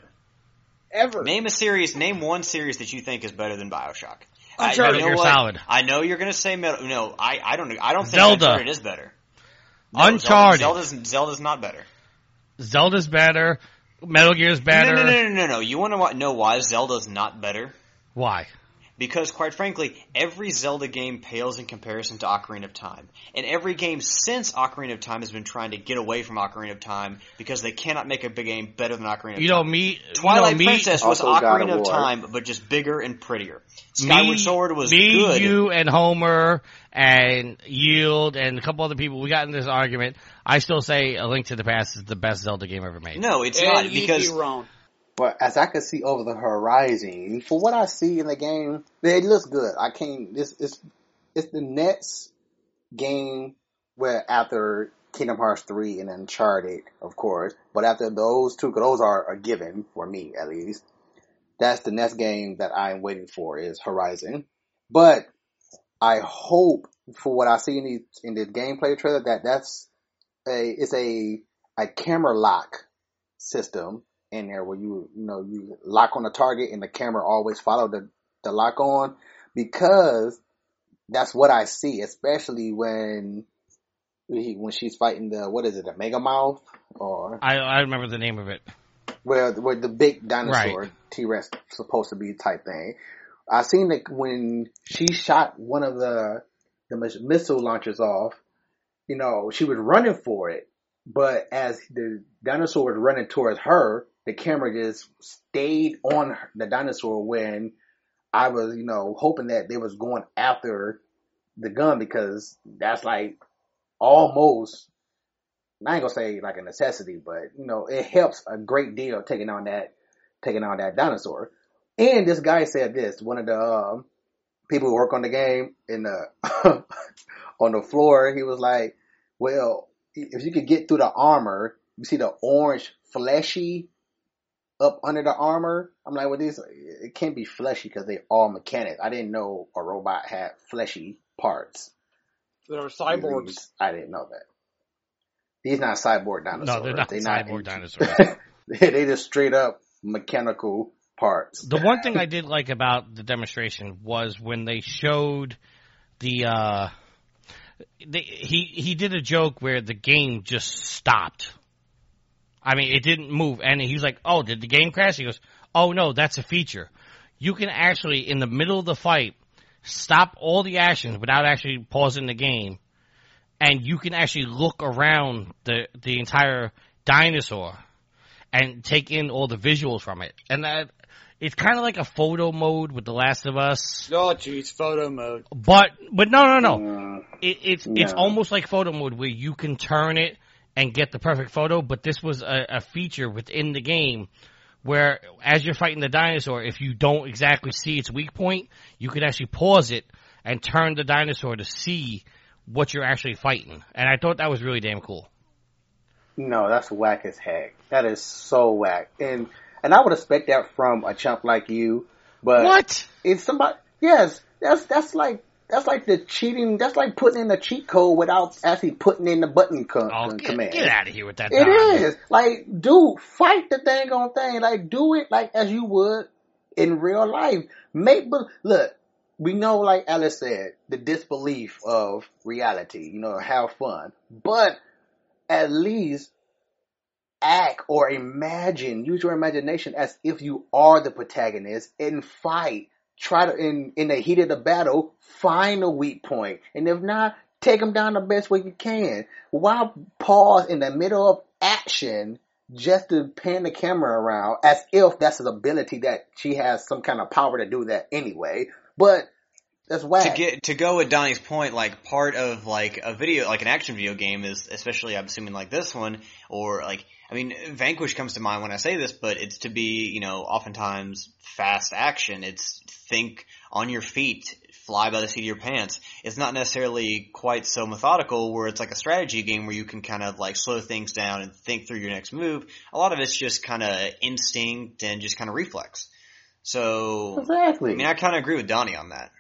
Ever. Name a series, name one series that you think is better than BioShock. I, Uncharted. you know Gear what? Solid. I know you're gonna say Metal, no, I, I don't, I don't think Zelda. Uncharted is better. No, Uncharted. Zelda, Zelda's, Zelda's not better. Zelda's better. Metal Gear's better. No, no, no, no, no, no. You want to know why Zelda's not better? Why? Because, quite frankly, every Zelda game pales in comparison to Ocarina of Time. And every game since Ocarina of Time has been trying to get away from Ocarina of Time because they cannot make a big game better than Ocarina of You know Time. me. Twilight you know, me, Princess was Also God Ocarina of of War. Time, but just bigger and prettier. Skyward me, Sword was me, good. you, and Homer, and Yield, and a couple other people. We got in this argument. I still say A Link to the Past is the best Zelda game ever made. No, it's And not you'd because be wrong. But as I can see over the horizon, for what I see in the game, it looks good. I can't. This it's it's the next game where after Kingdom Hearts three and Uncharted, of course. But after those two, 'cause those are a given for me at least. That's the next game that I'm waiting for is Horizon. But I hope for what I see in the in the gameplay trailer that that's a it's a a camera lock system in there where you you know you lock on the target and the camera always follow the the lock on, because that's what I see, especially when he, when she's fighting the what is it, a Mega Mouth or I, I remember the name of it. where where the big dinosaur Right. T-Rex supposed to be type thing. I seen that when she shot one of the the mis- missile launchers off, you know, she was running for it, but as the dinosaur was running towards her, the camera just stayed on her- the dinosaur when I was, you know, hoping that they was going after the gun, because that's like almost, I ain't gonna say like a necessity, but you know, it helps a great deal taking on that, taking on that dinosaur. And this guy said this. One of the um, people who work on the game in the on the floor, he was like, "Well, if you could get through the armor, you see the orange fleshy up under the armor." I'm like, "Well, this it can't be fleshy because they all mechanics. I didn't know a robot had fleshy parts. They're cyborgs. I didn't know that. These not cyborg dinosaurs. No, they're not they cyborg not dinosaurs. they, they just straight up mechanical parts." The one thing I did like about the demonstration was when they showed the, uh, they, he, he did a joke where the game just stopped. I mean, it didn't move. And he's like, "Oh, did the game crash?" He goes, "Oh no, that's a feature. You can actually, in the middle of the fight, stop all the actions without actually pausing the game. And you can actually look around the, the entire dinosaur and take in all the visuals from it." And that, it's kind of like a photo mode with The Last of Us. Oh, jeez, photo mode. But, but no, no, no. Mm, It, it's, no. it's almost like photo mode where you can turn it and get the perfect photo, but this was a, a feature within the game where as you're fighting the dinosaur, if you don't exactly see its weak point, you can actually pause it and turn the dinosaur to see what you're actually fighting. And I thought that was really damn cool. No, that's whack as heck. That is so whack. And and I would expect that from a chump like you, but What? it's somebody. Yes, that's that's like that's like the cheating. That's like putting in the cheat code without actually putting in the button co- Oh, co- get, command. get out of here with that. It Don. is like, dude, fight the thing on thing. Like, do it like as you would in real life. Make be- look. We know, like Alice said, the disbelief of reality. You know, have fun, but at least act or imagine, use your imagination as if you are the protagonist and fight. Try to, in, in the heat of the battle, find a weak point. And if not, take them down the best way you can. Why pause in the middle of action just to pan the camera around as if that's an ability that she has some kind of power to do that anyway. But that's whack. To get to go with Donnie's point, like part of like a video, like an action video game is, especially I'm assuming like this one, or like, I mean, Vanquish comes to mind when I say this, but it's to be, you know, oftentimes fast action. It's think on your feet, fly by the seat of your pants. It's not necessarily quite so methodical where it's like a strategy game where you can kind of like slow things down and think through your next move. A lot of it's just kind of instinct and just kind of reflex. So, Exactly. I mean, I kind of agree with Donnie on that.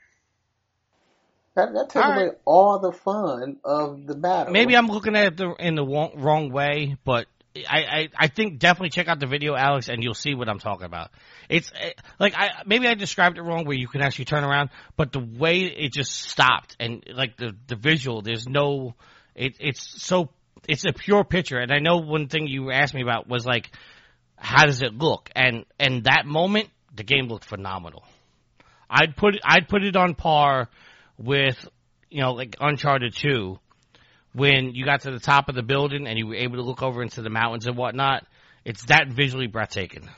That, that takes All away right. all the fun of the battle. Maybe I'm looking at it the, in the wrong, wrong way, but I, I, I think definitely check out the video, Alex, and you'll see what I'm talking about. It's eh, like I maybe I described it wrong where you can actually turn around, but the way it just stopped and like the the visual, there's no, it it's so it's a pure picture. And I know one thing you asked me about was like, how does it look? And and that moment, the game looked phenomenal. I'd put I'd put it on par with, you know, like Uncharted two, when you got to the top of the building and you were able to look over into the mountains and whatnot. It's that visually breathtaking.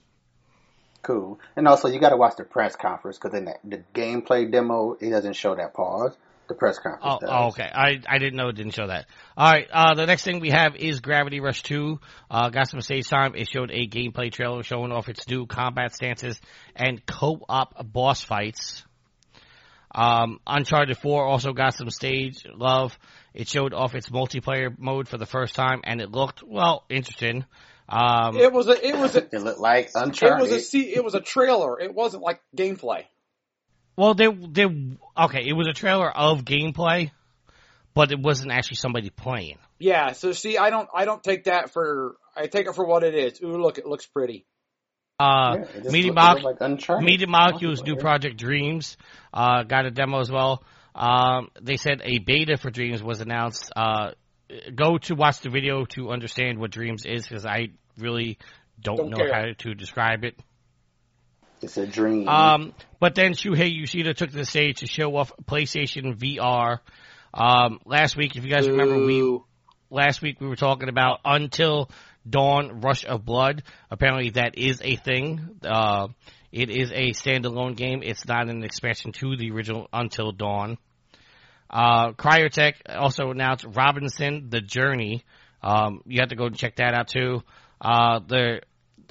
Cool. And also, you got to watch the press conference because in the, the gameplay demo, it doesn't show that pause. The press conference Oh, does. oh, okay. I I didn't know it didn't show that. All right. Uh, the next thing we have is Gravity Rush two. Uh, got some stage time. It showed a gameplay trailer showing off its new combat stances and co-op boss fights. Um, Uncharted four also got some stage love. It showed off its multiplayer mode for the first time, and it looked, well, interesting. Um, It was a, it was a, It looked like it Uncharted. was a, see, it was a trailer. It wasn't like gameplay. well, they, they, okay, it was a trailer of gameplay, but it wasn't actually somebody playing. Yeah. So see, I don't, I don't take that for, I take it for what it is. Ooh, look, it looks pretty. Uh, Yeah, it just Media, looked- it Mo- looked like Uncharted. Media Molecule's new Multiplayer. project Dreams uh, got a demo as well. Um, they said a beta for Dreams was announced. Uh, go to watch the video to understand what Dreams is, because I really don't, Don't know care. how to describe it. It's a dream. Um, but then Shuhei Yoshida took to the stage to show off PlayStation V R. Um, last week, if you guys remember, we Ooh. last week we were talking about Until Dawn Rush of Blood. Apparently that is a thing. Uh, it is a standalone game. It's not an expansion to the original Until Dawn. Uh, Cryotech also announced Robinson: The Journey. Um, you have to go and check that out too. Uh, the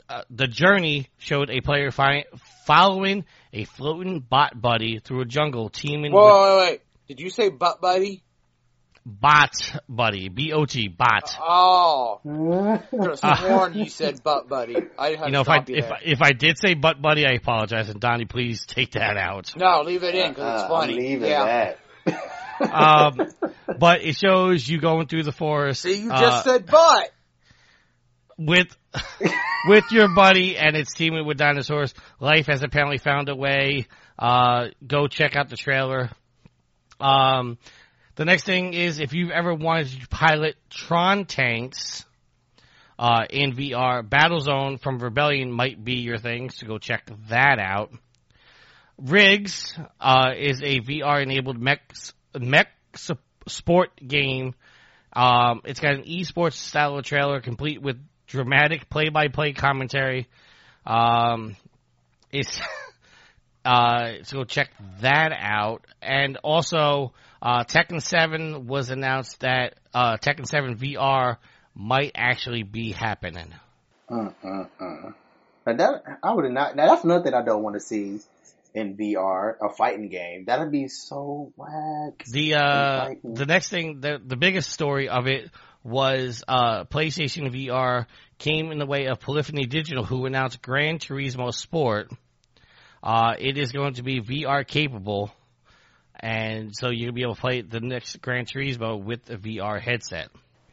uh, The Journey showed a player fi- following a floating bot buddy through a jungle, teaming Whoa, with wait, wait. Did you say butt buddy? bot buddy, B O T, bot. Oh. Could have sworn you said butt buddy. I had You know, to if I stop you if there. I, if I did say butt buddy, I apologize. And Donnie, please take that out. No, leave it in because Uh, it's funny. Leave it yeah. that. Um, but it shows you going through the forest. See, you uh, just said butt. with with your buddy, and it's teaming with dinosaurs. Life has apparently found a way. Uh, go check out the trailer. Um, the next thing is if you've ever wanted to pilot Tron tanks uh, in V R, Battlezone from Rebellion might be your thing, so go check that out. Riggs uh, is a V R-enabled mech, mech sport game. Um, it's got an esports style trailer complete with dramatic play-by-play commentary. Um, it's uh, so go check that out. And also, uh, Tekken seven was announced that uh, Tekken seven V R might actually be happening. Uh, uh, uh. Now that I would not. Now that's another thing I don't want to see in V R, a fighting game. That'd be so whack. The uh, Fighting. the next thing, the the biggest story of it was uh, PlayStation V R came in the way of Polyphony Digital, who announced Gran Turismo Sport. Uh, it is going to be V R capable, and so you'll be able to play the next Gran Turismo with a V R headset.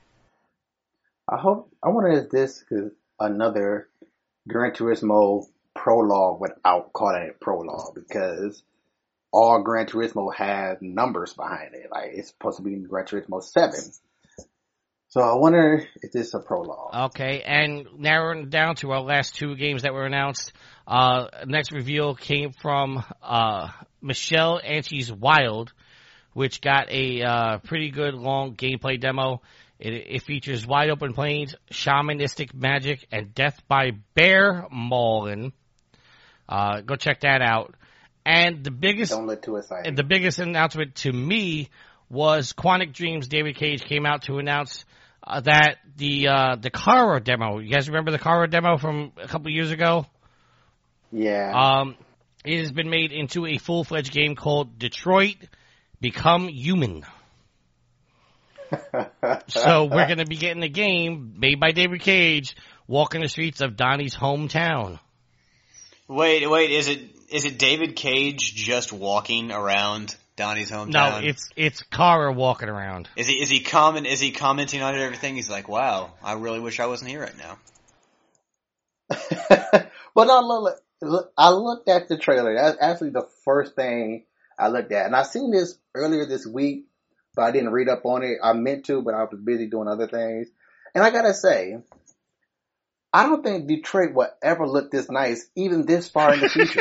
I hope. I wonder if this is another Gran Turismo prologue without calling it prologue, because all Gran Turismo has numbers behind it. Like it's supposed to be Gran Turismo seven. So I wonder if this is a prologue. Okay, and narrowing down to our last two games that were announced. Uh, next reveal came from uh, Michelle Angie's Wild, which got a uh, pretty good long gameplay demo. It, it features wide open plains, shamanistic magic, and death by bear mauling. Uh, go check that out. And the biggest, Don't look too excited. and the biggest announcement to me was Quantic Dreams. David Cage came out to announce uh, that the uh, the Kara demo. You guys remember the Kara demo from a couple years ago? Yeah. Um, it has been made into a full fledged game called Detroit Become Human. So we're going to be getting a game made by David Cage walking the streets of Donnie's hometown. Wait, wait, is it is it David Cage just walking around Donnie's hometown? No, it's it's Kara walking around. Is he is he comment is he commenting on it, everything? He's like, "Wow, I really wish I wasn't here right now." But I look, look, I looked at the trailer. That's actually the first thing I looked at, and I seen this earlier this week, but I didn't read up on it. I meant to, but I was busy doing other things. And I gotta say, I don't think Detroit will ever look this nice, even this far in the future.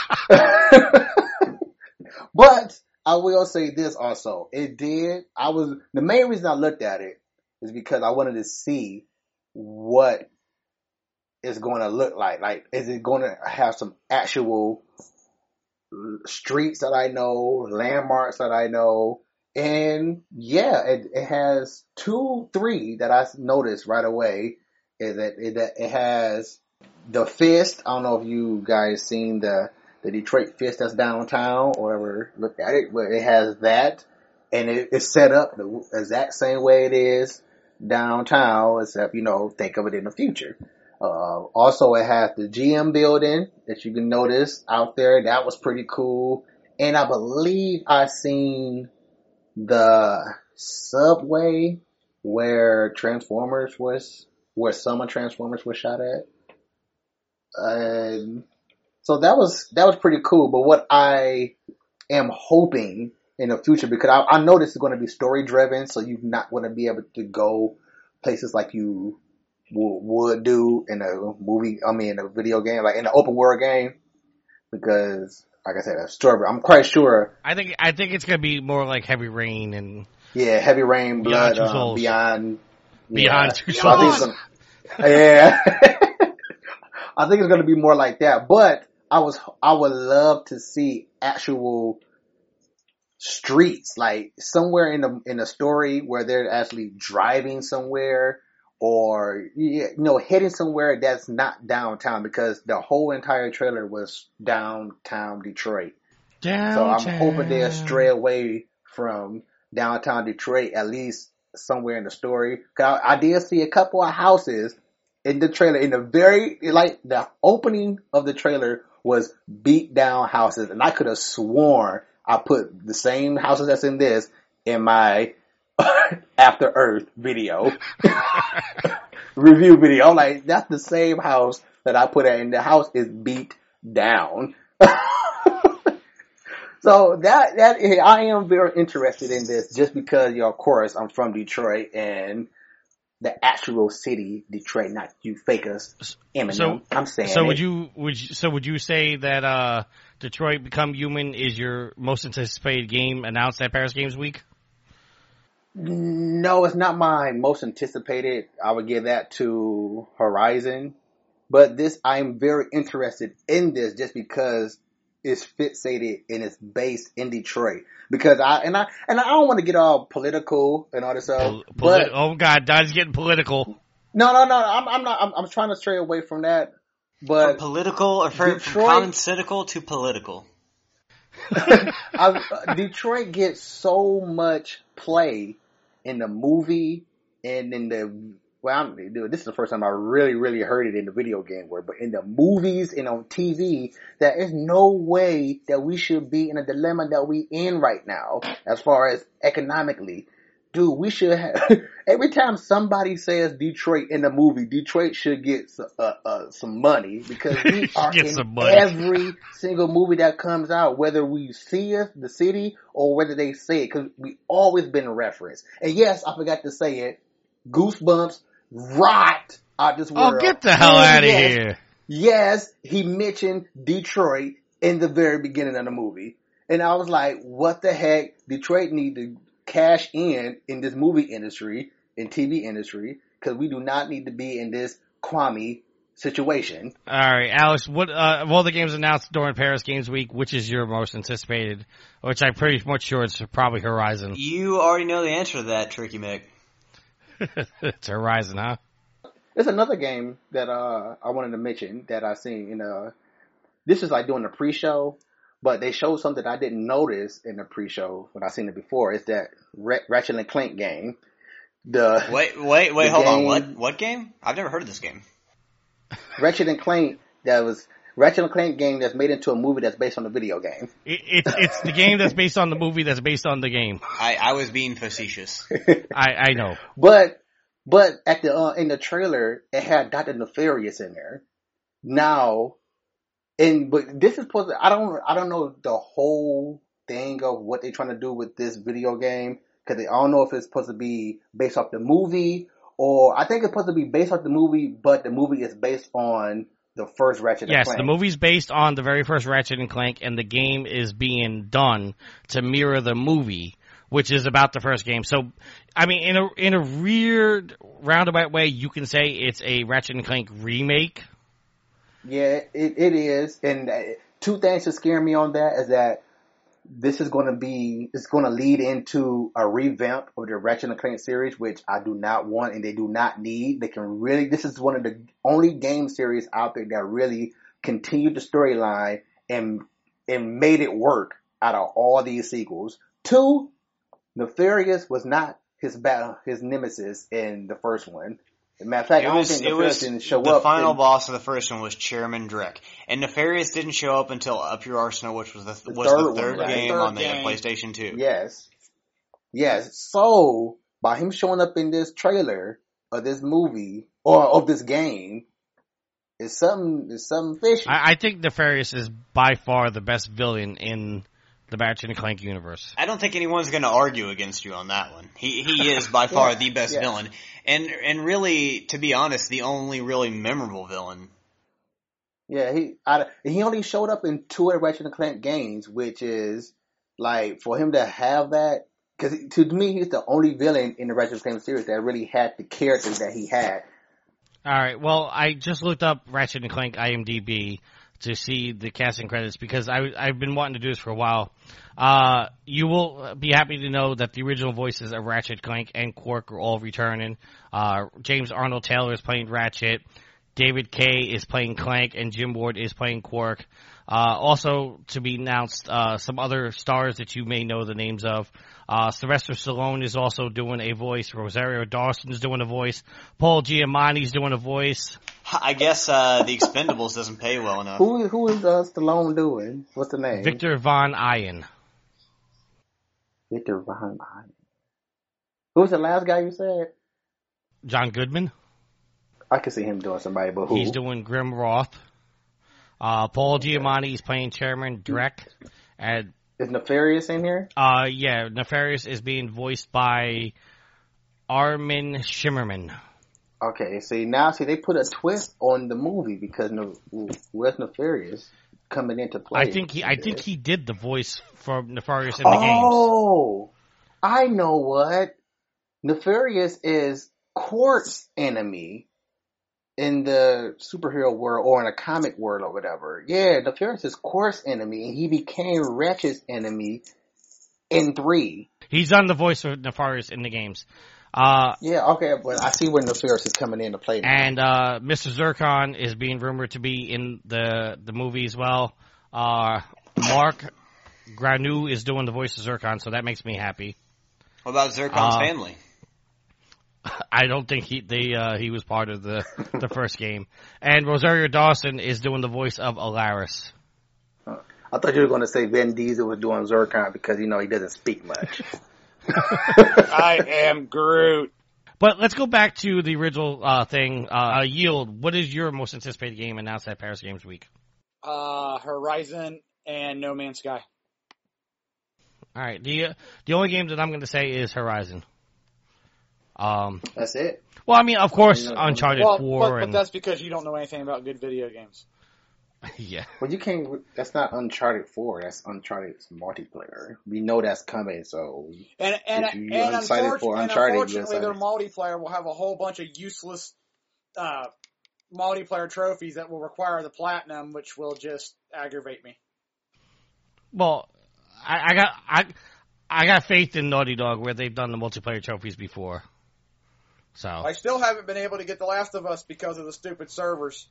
But I will say this also. It did. I was, the main reason I looked at it is because I wanted to see what it's going to look like. Like, is it going to have some actual streets that I know, landmarks that I know? And yeah, it, it has two, three that I noticed right away. Is that it, that it has the Fist. I don't know if you guys seen the the Detroit Fist that's downtown or ever looked at it, but it has that, and it, it's set up the exact same way it is downtown, except, you know, think of it in the future. Uh, also, it has the G M building that you can notice out there. That was pretty cool. And I believe I seen the subway where Transformers was, where some of Transformers was shot at. Um, so that was, that was pretty cool. But what I am hoping in the future, because I, I know this is going to be story driven, so you're not going to be able to go places like you w- would do in a movie, I mean, in a video game, like in an open world game, because, like I said, a story, I'm quite sure. I think I think it's gonna be more like Heavy Rain and Yeah, Heavy Rain, Blood, Beyond Two um, Souls. Beyond, Beyond yeah. Two So I think it's Souls. gonna, yeah. I think it's going to be more like that, but I was, I would love to see actual streets, like somewhere in the, in a story where they're actually driving somewhere, or you know heading somewhere that's not downtown, because the whole entire trailer was downtown Detroit. Downtown. So I'm hoping they'll stray away from downtown Detroit, at least somewhere in the story. 'Cause I, I did see a couple of houses in the trailer. In the very, like, the opening of the trailer was beat down houses. And I could have sworn I put the same houses that's in this in my After Earth video. Review video. I'm like, that's the same house that I put in. The house is beat down. So that, that, I am very interested in this just because, you know, of course, I'm from Detroit and the actual city, Detroit, not you fakers, Eminem. So, I'm saying so it. would you, would you, so would you say that, uh, Detroit Become Human is your most anticipated game announced at Paris Games Week? No, it's not my most anticipated. I would give that to Horizon. But this, I'm very interested in this just because it's fixated and it's based in Detroit. Because I, and I, and I don't want to get all political and all this stuff. Pol- but, oh God, Don's getting political. No, no, no, I'm, I'm not, I'm, I'm trying to stray away from that. But From political, or from, from commonsensical to political. I, Detroit gets so much play in the movie and in the, well, I'm, dude, this is the first time I really, really heard it in the video game world, but in the movies and on T V, there is no way that we should be in a dilemma that we in right now, as far as economically. Dude, we should have, every time somebody says Detroit in a movie, Detroit should get uh, uh, some money, because we are Get in some money. every single movie that comes out, whether we see it, the city, or whether they say it, because we always been referenced. And yes, I forgot to say it, Goosebumps rocked out this world. Oh, get the hell And out of yes, here. Yes, he mentioned Detroit in the very beginning of the movie. And I was like, what the heck? Detroit need to cash in in this movie industry, in T V industry, because we do not need to be in this Kwame situation. All right, Alex, what, uh, of all the games announced during Paris Games Week, which is your most anticipated? Which I'm pretty much sure it's probably Horizon. You already know the answer to that, Tricky Mick. It's Horizon, huh? There's another game that uh, I wanted to mention that I seen in uh this is like doing the pre-show, but they showed something I didn't notice in the pre-show when I seen it before. It's that R- Ratchet and Clank game. The Wait, wait, wait, the hold on. game- What what game? I've never heard of this game. Ratchet and Clank that was Ratchet and Clank game that's made into a movie that's based on a video game. It, it's it's the game that's based on the movie that's based on the game. I, I was being facetious. I, I know. But but at the uh, in the trailer it had Doctor Nefarious in there. Now, and but this is supposed to, I don't I don't know the whole thing of what they're trying to do with this video game, because I don't know if it's supposed to be based off the movie, or I think it's supposed to be based off the movie, but the movie is based on the first Ratchet and Yes, Clank. the movie's based on the very first Ratchet and Clank, and the game is being done to mirror the movie, which is about the first game. So, I mean, in a in a weird roundabout way, you can say it's a Ratchet and Clank remake. Yeah, it, it is. And uh, two things that scare me on that is that this is going to be, it's going to lead into a revamp of the Ratchet and Clank series, which I do not want and they do not need. They can really, this is one of the only game series out there that really continued the storyline and, and made it work out of all these sequels. Two, Nefarious was not his battle, his nemesis in the first one. As a matter of fact, It I don't was, think it Nefarious was didn't show the up. final in- boss of the first one was Chairman Drek, and Nefarious didn't show up until Up Your Arsenal, which was the, The was third the one, third right? game Third on the game. PlayStation two. Yes. Yes. So, by him showing up in this trailer of this movie, or of this game, is something, is something fishy. I, I think Nefarious is by far the best villain in the Ratchet and Clank universe. I don't think anyone's going to argue against you on that one. He he is by far Yeah, the best yeah. villain, and and really, to be honest, the only really memorable villain. Yeah, he I, he only showed up in two of the Ratchet and Clank games, which is, like, for him to have that, because to me, he's the only villain in the Ratchet and Clank series that really had the character that he had. All right. Well, I just looked up Ratchet and Clank IMDb to see the casting credits because I, I've been wanting to do this for a while. Uh, you will be happy to know that the original voices of Ratchet, Clank, and Quark are all returning. Uh, James Arnold Taylor is playing Ratchet. David Kaye is playing Clank, and Jim Ward is playing Quark. Uh, also to be announced, uh, some other stars that you may know the names of. Uh, Sylvester Stallone is also doing a voice. Rosario Dawson is doing a voice. Paul Giamatti's doing a voice. I guess, uh, the Expendables doesn't pay well enough. Who, who is, uh, Stallone doing? What's the name? Victor Von Iyen. Victor Von Iyen. Who's the last guy you said? John Goodman. I can see him doing somebody, but who? He's doing Grim Roth. Uh, Paul Giamatti is playing Chairman Drek. And, is Nefarious in here? Uh, yeah, Nefarious is being voiced by Armin Shimmerman. Okay, see, now, see, they put a twist on the movie because no, where's Nefarious coming into play? I think he, I think he did the voice for Nefarious in the oh, games. Oh, I know what. Nefarious is Quark's enemy in the superhero world or in a comic world or whatever. Yeah, Nefarious is Quark's enemy, and he became Ratchet's enemy in three. He's done the voice of Nefarious in the games. Uh, yeah, okay, but I see where Nefarious is coming into play now. And uh, Mister Zircon is being rumored to be in the the movie as well. Uh, Mark Granu is doing the voice of Zircon, so that makes me happy. What about Zircon's uh, family? I don't think he they uh, he was part of the the first game. And Rosario Dawson is doing the voice of Alaris. I thought you were going to say Vin Diesel was doing Zircon because, you know, he doesn't speak much. I am Groot. But let's go back to the original uh, thing. Uh, Yield, what is your most anticipated game announced at Paris Games Week? Uh, Horizon and No Man's Sky. All right. The uh, the only game that I'm going to say is Horizon. Um, that's it. Well, I mean, of course, Uncharted well, four. But, but and, that's because you don't know anything about good video games. Yeah. Well, you can't. That's not Uncharted four. That's Uncharted's multiplayer. We know that's coming. So, and and if you're and, excited for and Uncharted, unfortunately, their multiplayer will have a whole bunch of useless uh, multiplayer trophies that will require the platinum, which will just aggravate me. Well, I, I got I I got faith in Naughty Dog where they've done the multiplayer trophies before. So I still haven't been able to get The Last of Us because of the stupid servers.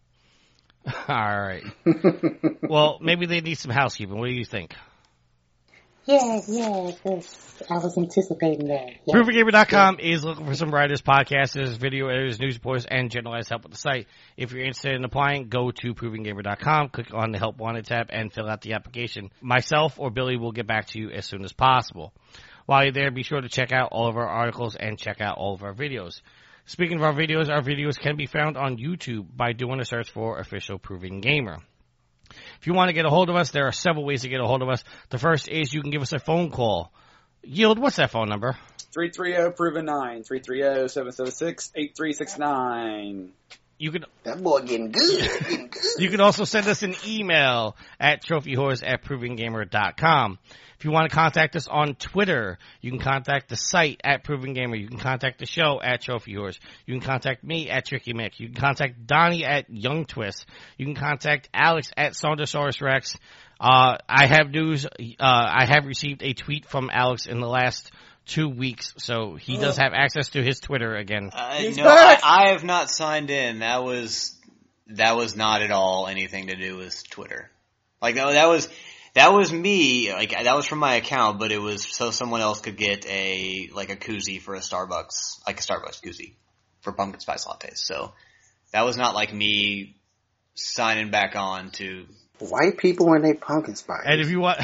All right. Well, maybe they need some housekeeping. What do you think? Yeah, yeah, I was anticipating that. Yeah. Proven Gamer dot com is looking for some writers, podcasters, video editors, news reporters, and generalized help with the site. If you're interested in applying, go to Proven Gamer dot com, click on the Help Wanted tab, and fill out the application. Myself or Billy will get back to you as soon as possible. While you're there, be sure to check out all of our articles and check out all of our videos. Speaking of our videos, our videos can be found on YouTube by doing a search for Official Proven Gamer. If you want to get a hold of us, there are several ways to get a hold of us. The first is you can give us a phone call. Yield, what's that phone number? three three zero proven nine, three three zero, seven seven six, eight three six nine. You can that boy getting good. Getting good. You can also send us an email at trophy whores at proven gamer dot com. If you want to contact us on Twitter, you can contact the site at Proven Gamer. You can contact the show at Trophy Whores. You can contact me at Tricky Mick. You can contact Donnie at Young Twist. You can contact Alex at Saundersaurus Rex. Uh, I have news. Uh, I have received a tweet from Alex in the last two weeks, so he does have access to his Twitter again. Uh, no, I, I have not signed in. That was that was not at all anything to do with Twitter. Like that, that was that was me. Like that was from my account, but it was so someone else could get a like a koozie for a Starbucks, like a Starbucks koozie for pumpkin spice lattes. So that was not like me signing back on to white people when they pumpkin spice. And if you want.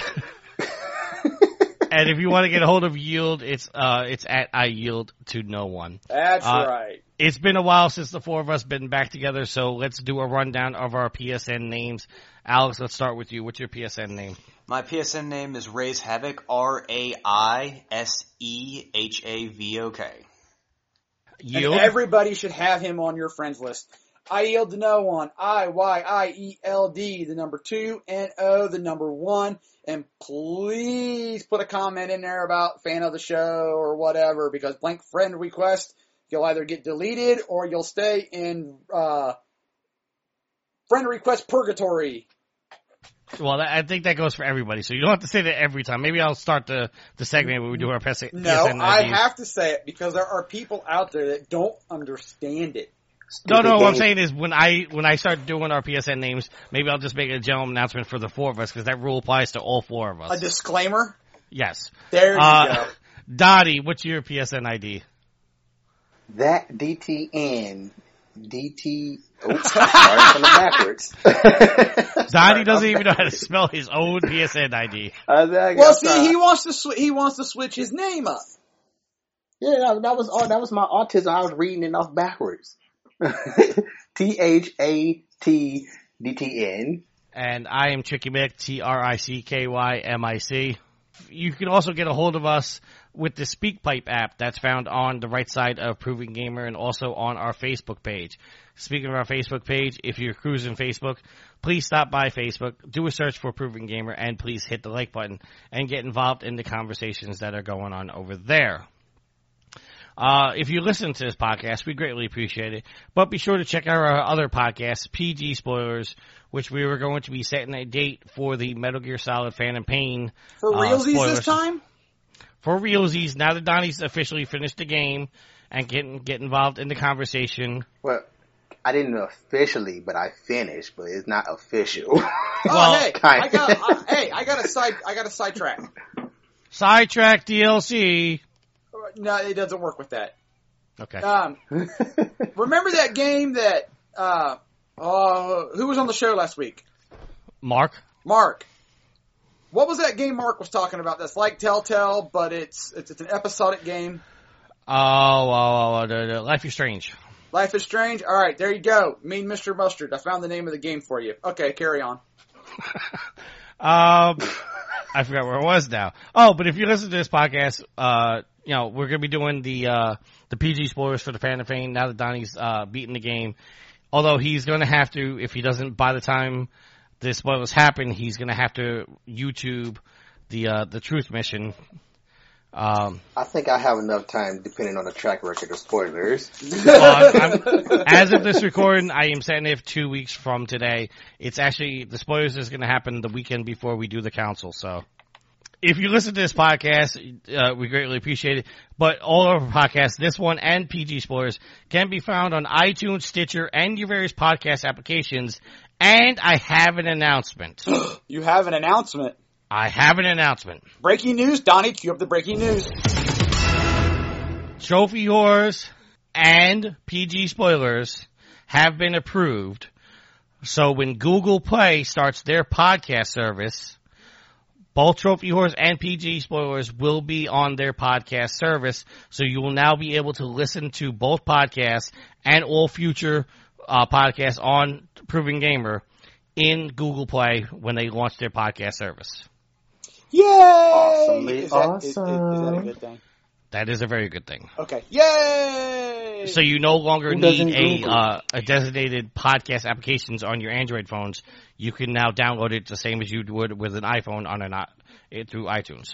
And if you want to get a hold of Yield, it's uh, it's at I Yield to No One. That's uh, right. It's been a while since the four of us been back together, so let's do a rundown of our P S N names. Alex, let's start with you. What's your P S N name? My P S N name is Raise Havoc, R A I S E H A V O K. Yield? And everybody should have him on your friends list. I yield to no one. I, Y, I, E, L, D, the number two, N, O, the number one. And please put a comment in there about fan of the show or whatever, because blank friend request, you'll either get deleted or you'll stay in, uh, Friend request purgatory. Well, that, I think that goes for everybody, so you don't have to say that every time. Maybe I'll start the, the segment where we do our P S N. No, P S N I I Ds. have to say it because there are people out there that don't understand it. No, no, what I'm saying is when I when I start doing our P S N names, maybe I'll just make a general announcement for the four of us, because that rule applies to all four of us. A disclaimer? Yes. There you uh, go. Dottie, what's your P S N I D? That D T N. D T. Oops, sorry, from the backwards. Dottie doesn't even know how to spell his own P S N I D. Uh, there I go. Well, see, Sorry. he wants to sw- he wants to switch his name up. Yeah, that, that was all. That was my autism. I was reading it off backwards. T H A T D T N. And I am Tricky Mick, T R I C K Y M I C. You can also get a hold of us with the SpeakPipe app that's found on the right side of Proving Gamer and also on our Facebook page. Speaking of our Facebook page, if you're cruising Facebook, please stop by Facebook, do a search for Proving Gamer, and please hit the like button and get involved in the conversations that are going on over there. Uh, if you listen to this podcast, we greatly appreciate it. But be sure to check out our other podcasts, P G Spoilers, which we were going to be setting a date for the Metal Gear Solid Phantom Pain. For uh, realsies spoilers. this time? For realsies, now that Donnie's officially finished the game and get, get involved in the conversation. Well, I didn't officially, but I finished, but it's not official. Oh, Well, hey, kind I got, uh, hey, I got a side, I got a sidetrack. Sidetrack D L C. No, it doesn't work with that. Okay. Um, remember that game that, uh, uh, who was on the show last week? Mark? Mark. What was that game Mark was talking about? That's like Telltale, but it's it's, it's an episodic game. Oh, oh, oh, oh the, the Life is Strange. Life is Strange? All right, there you go. Mean Mister Mustard. I found the name of the game for you. Okay, carry on. um, I forgot where it was now. Oh, but if you listen to this podcast, uh, you know, we're going to be doing the, uh, the P G spoilers for the Phantom Pain now that Donnie's, uh, beaten the game. Although he's going to have to, if he doesn't, by the time the spoilers happen, he's going to have to YouTube the, uh, the truth mission. Um, I think I have enough time, depending on the track record of spoilers. well, I'm, I'm, as of this recording, I am setting it two weeks from today. It's actually, the spoilers is going to happen the weekend before we do the council, so. If you listen to this podcast, uh, we greatly appreciate it. But all of our podcasts, this one and P G Spoilers, can be found on iTunes, Stitcher, and your various podcast applications. And I have an announcement. You have an announcement. I have an announcement. Breaking news. Donnie, cue up the breaking news. Trophy Whores and P G Spoilers have been approved. So when Google Play starts their podcast service, both Trophy Whores and P G Spoilers will be on their podcast service, so you will now be able to listen to both podcasts and all future uh, podcasts on Proving Gamer in Google Play when they launch their podcast service. Yay! Awesomely is that, awesome. Is, is, is that a good thing? That is a very good thing. Okay. Yay! So you no longer Who need doesn't a Google? uh, a designated podcast applications on your Android phones. You can now download it the same as you would with an iPhone on an it through iTunes.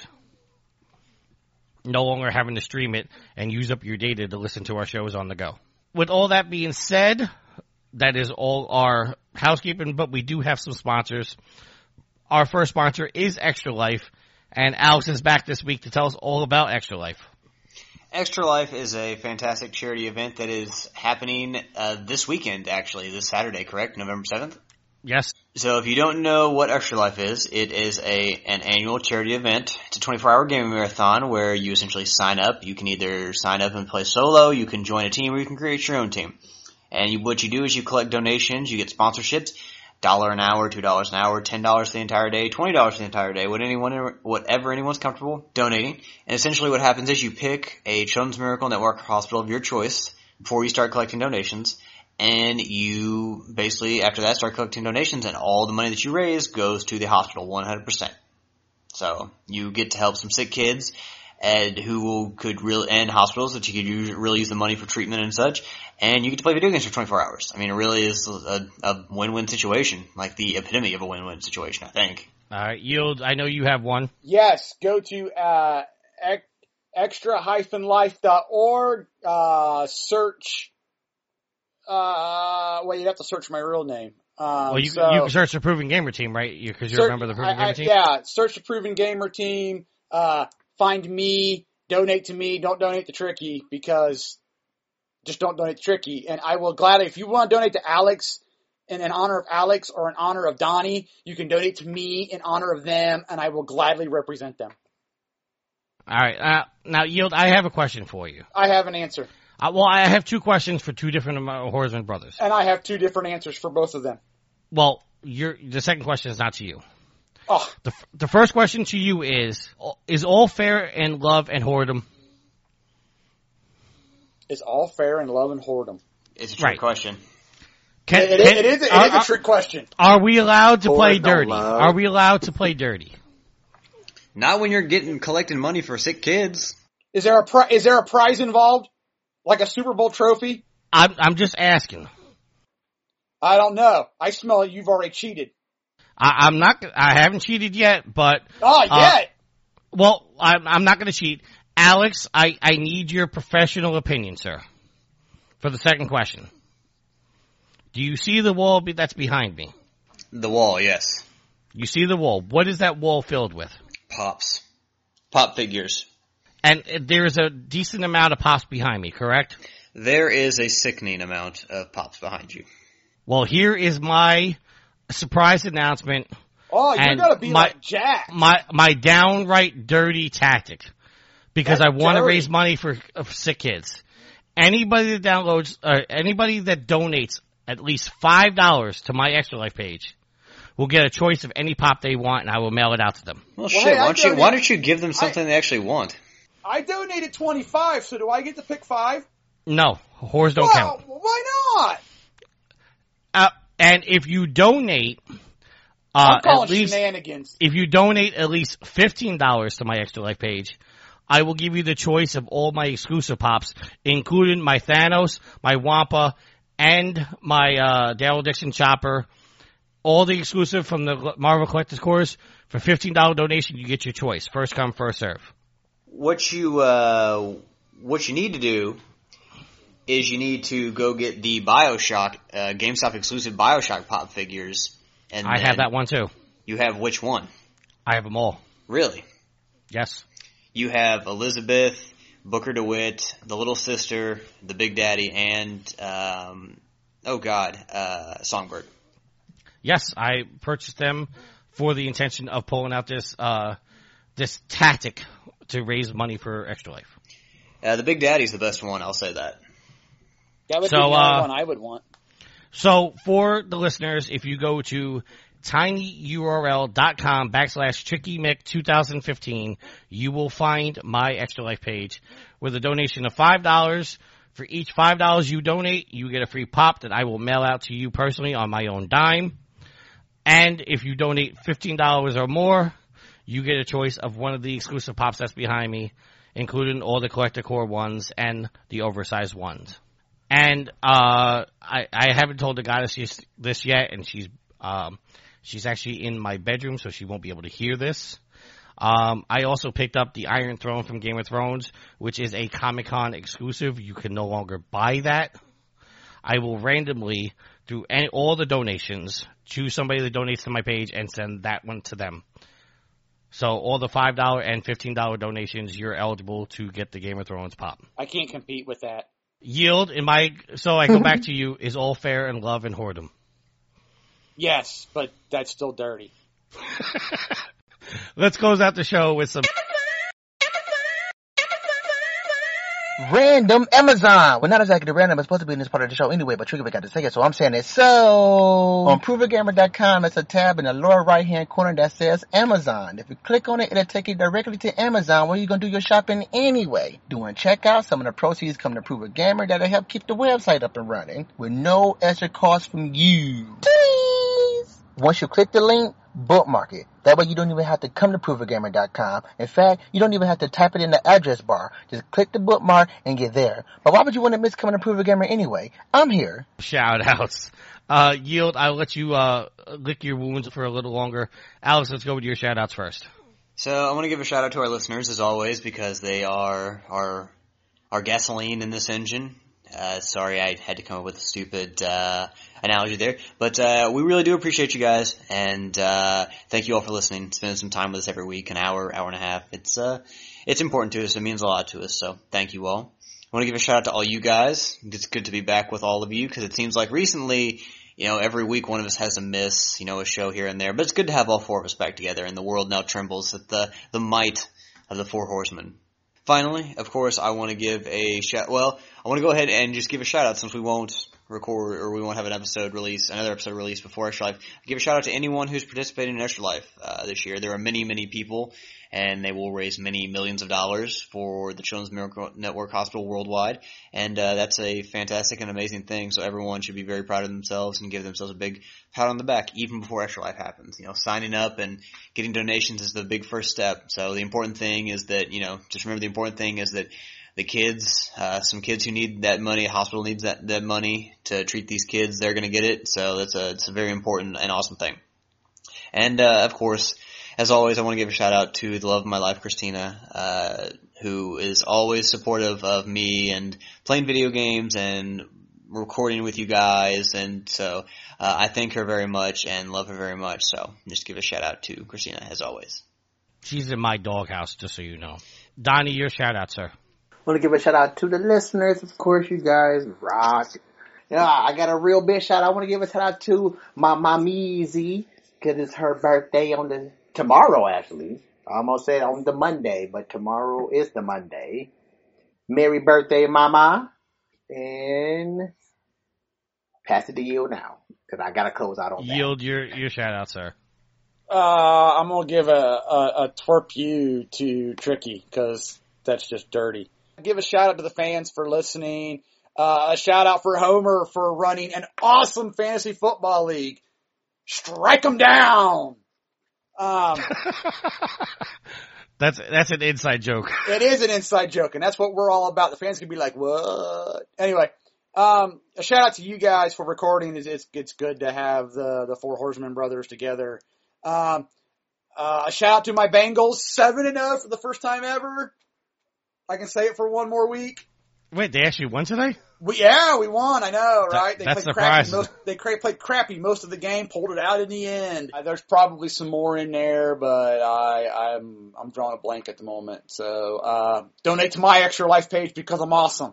No longer having to stream it and use up your data to listen to our shows on the go. With all that being said, that is all our housekeeping, but we do have some sponsors. Our first sponsor is Extra Life, and Alex is back this week to tell us all about Extra Life. Extra Life is a fantastic charity event that is happening uh, this weekend, actually, this Saturday, correct? November seventh? Yes. So if you don't know what Extra Life is, it is a an annual charity event. It's a twenty-four hour gaming marathon where you essentially sign up. You can either sign up and play solo, you can join a team, or you can create your own team. And you, what you do is you collect donations, you get sponsorships, dollar an hour, two dollars an hour, ten dollars the entire day, twenty dollars the entire day, what anyone, whatever anyone's comfortable donating. And essentially what happens is you pick a Children's Miracle Network hospital of your choice before you start collecting donations. And you basically, after that, start collecting donations, and all the money that you raise goes to the hospital, one hundred percent. So you get to help some sick kids and who could really, and hospitals that you could use, really use the money for treatment and such. And you get to play video games for twenty-four hours. I mean, it really is a, a win-win situation, like the epitome of a win-win situation, I think. All right, Yield, I know you have one. Yes, go to uh, extra life dot org, uh, search, uh, well, you'd have to search my real name. Um, well, you, so, you can search the Proven Gamer team, right? Because you, you're a member of the Proven I, Gamer I, team? Yeah, search the Proven Gamer team, uh, find me, donate to me, don't donate to Tricky, because just don't donate to Tricky. And I will gladly, if you want to donate to Alex in, in honor of Alex or in honor of Donnie, you can donate to me in honor of them, and I will gladly represent them. All right. Uh, now, Yield, I have a question for you. I have an answer. Uh, well, I have two questions for two different uh, Horseman brothers. And I have two different answers for both of them. Well, your the second question is not to you. Oh. The the first question to you is, is all fair in love and whoredom? Is all fair in love and whoredom? It's a trick Right. question. Can, It, it, can- it is, it are, is a trick question. Are we allowed to play Whore, no dirty? love. Are we allowed to play dirty? Not when you're getting collecting money for sick kids. Is there a pri- is there a prize involved? Like a Super Bowl trophy? I'm I'm just asking. I don't know. I smell you've already cheated. I, I'm not. I haven't cheated yet, but Oh, Uh, yet. well, I'm I'm not going to cheat. Alex, I I need your professional opinion, sir. For the second question, do you see the wall be- that's behind me? The wall, yes. You see the wall. What is that wall filled with? Pops. Pop figures. And uh, there is a decent amount of pops behind me, correct? There is a sickening amount of pops behind you. Well, here is my surprise announcement. Oh, you're and gonna be my- like Jack. My my downright dirty tactic, because That's I want to dirty. raise money for, uh, for sick kids. Anybody that downloads, uh, anybody that donates at least five dollars to my Extra Life page will get a choice of any pop they want, and I will mail it out to them. Well, Well, shit, hey, why I don't you, donate- why don't you give them something they actually want? I donated twenty-five, so do I get to pick five? No, whores don't well, count. Why not? Uh, and if you donate, uh, I'm calling at least shenanigans. if you donate at least fifteen dollars to my Extra Life page, I will give you the choice of all my exclusive pops, including my Thanos, my Wampa, and my uh, Daryl Dixon Chopper. All the exclusive from the Marvel Collector's Course. For fifteen dollars donation, you get your choice. First come, first serve. What you uh, what you need to do is you need to go get the BioShock uh, GameStop exclusive BioShock pop figures. And I then have that one too. You have which one? I have them all. Really? Yes. You have Elizabeth, Booker DeWitt, the little sister, the Big Daddy, and um, oh god, uh, Songbird. Yes, I purchased them for the intention of pulling out this uh, this tactic to raise money for Extra Life. Uh, the Big Daddy's the best one. I'll say that. That would So, be the only uh, one I would want. So for the listeners, if you go to tinyurl.com backslash trickymick2015, you will find my Extra Life page with a donation of five dollars. For each five dollars you donate, you get a free pop that I will mail out to you personally on my own dime. And if you donate fifteen dollars or more, you get a choice of one of the exclusive pops that's behind me, including all the Collector Core ones and the oversized ones. And uh, I, I haven't told the goddess this, this yet, and she's um, she's actually in my bedroom, so she won't be able to hear this. Um, I also picked up the Iron Throne from Game of Thrones, which is a Comic-Con exclusive. You can no longer buy that. I will randomly, through any, all the donations, choose somebody that donates to my page and send that one to them. So all the five dollars and fifteen dollars donations, you're eligible to get the Game of Thrones pop. I can't compete with that. Yield, in my, so I go back to you, is all fair in love and whoredom. Yes, but that's still dirty. Let's close out the show with some... Random Amazon. Well, not exactly random. It's supposed to be in this part of the show anyway, but Trigger got to say it, so I'm saying it. So, on prover gamer dot com, there's a tab in the lower right-hand corner that says Amazon. If you click on it, it'll take you directly to Amazon, where you're going to do your shopping anyway. Doing checkout, some of the proceeds come to Prover Gamer. That'll help keep the website up and running with no extra cost from you. Please. Once you click the link, bookmark it. That way you don't even have to come to prover gamer dot com. In fact, you don't even have to type it in the address bar. Just click the bookmark and get there. But why would you want to miss coming to Prover Gamer anyway? I'm here. Shout outs. Uh, Yield, I'll let you, uh, lick your wounds for a little longer. Alex, let's go with your shout outs first. So I want to give a shout out to our listeners as always because they are our our gasoline in this engine. Uh, sorry I had to come up with a stupid, uh, analogy there. But, uh, we really do appreciate you guys, and, uh, thank you all for listening, spending some time with us every week, an hour, hour and a half. It's, uh, it's important to us. It means a lot to us, so thank you all. I want to give a shout out to all you guys. It's good to be back with all of you, because it seems like recently, you know, every week one of us has a miss, you know, a show here and there, but it's good to have all four of us back together, and the world now trembles at the, the might of the Four Horsemen. Finally, of course, I want to give a shout, well, I want to go ahead and just give a shout out since we won't record, or we won't have an episode release, another episode released before Extra Life. I give a shout out to anyone who's participating in Extra Life, uh, this year. There are many, many people, and they will raise many millions of dollars for the Children's Miracle Network Hospital worldwide, and, uh, that's a fantastic and amazing thing, so everyone should be very proud of themselves and give themselves a big pat on the back, even before Extra Life happens. You know, signing up and getting donations is the big first step, so the important thing is that, you know, just remember the important thing is that the kids, uh, some kids who need that money, a hospital needs that, that money to treat these kids, they're gonna get it, so that's a, it's a very important and awesome thing. And, uh, of course, as always, I want to give a shout out to the love of my life, Christina, uh, who is always supportive of me and playing video games and recording with you guys, and so, uh, I thank her very much and love her very much, so just give a shout out to Christina, as always. She's in my doghouse, just so you know. Donnie, your shout out, sir. I want to give a shout out to the listeners. Of course, you guys rock. Yeah, I got a real big shout out. I want to give a shout out to my Mamizi, because it's her birthday on the, tomorrow actually. I almost said on the Monday, but tomorrow is the Monday. Merry birthday, Mama. And pass it to Yield now, because I got to close out on that. Yield your, your shout out, sir. Uh, I'm gonna give a, a, a twerp you to Tricky, because that's just dirty. Give a shout out to the fans for listening. Uh, a shout out for Homer for running an awesome fantasy football league. Strike 'em down! Um, that's, that's an inside joke. It is an inside joke, and that's what we're all about. The fans can be like, what? Anyway, um, a shout out to you guys for recording. It's, it's, it's good to have the, the Four Horsemen brothers together. Um, uh, a shout out to my Bengals, seven and oh for the first time ever. I can say it for one more week. Wait, they actually won today? We, yeah, we won. I know, right? That, they that's played crappy. surprising. Most, they cra- played crappy most of the game, pulled it out in the end. Uh, there's probably some more in there, but I, I'm I'm drawing a blank at the moment. So uh, donate to my Extra Life page because I'm awesome.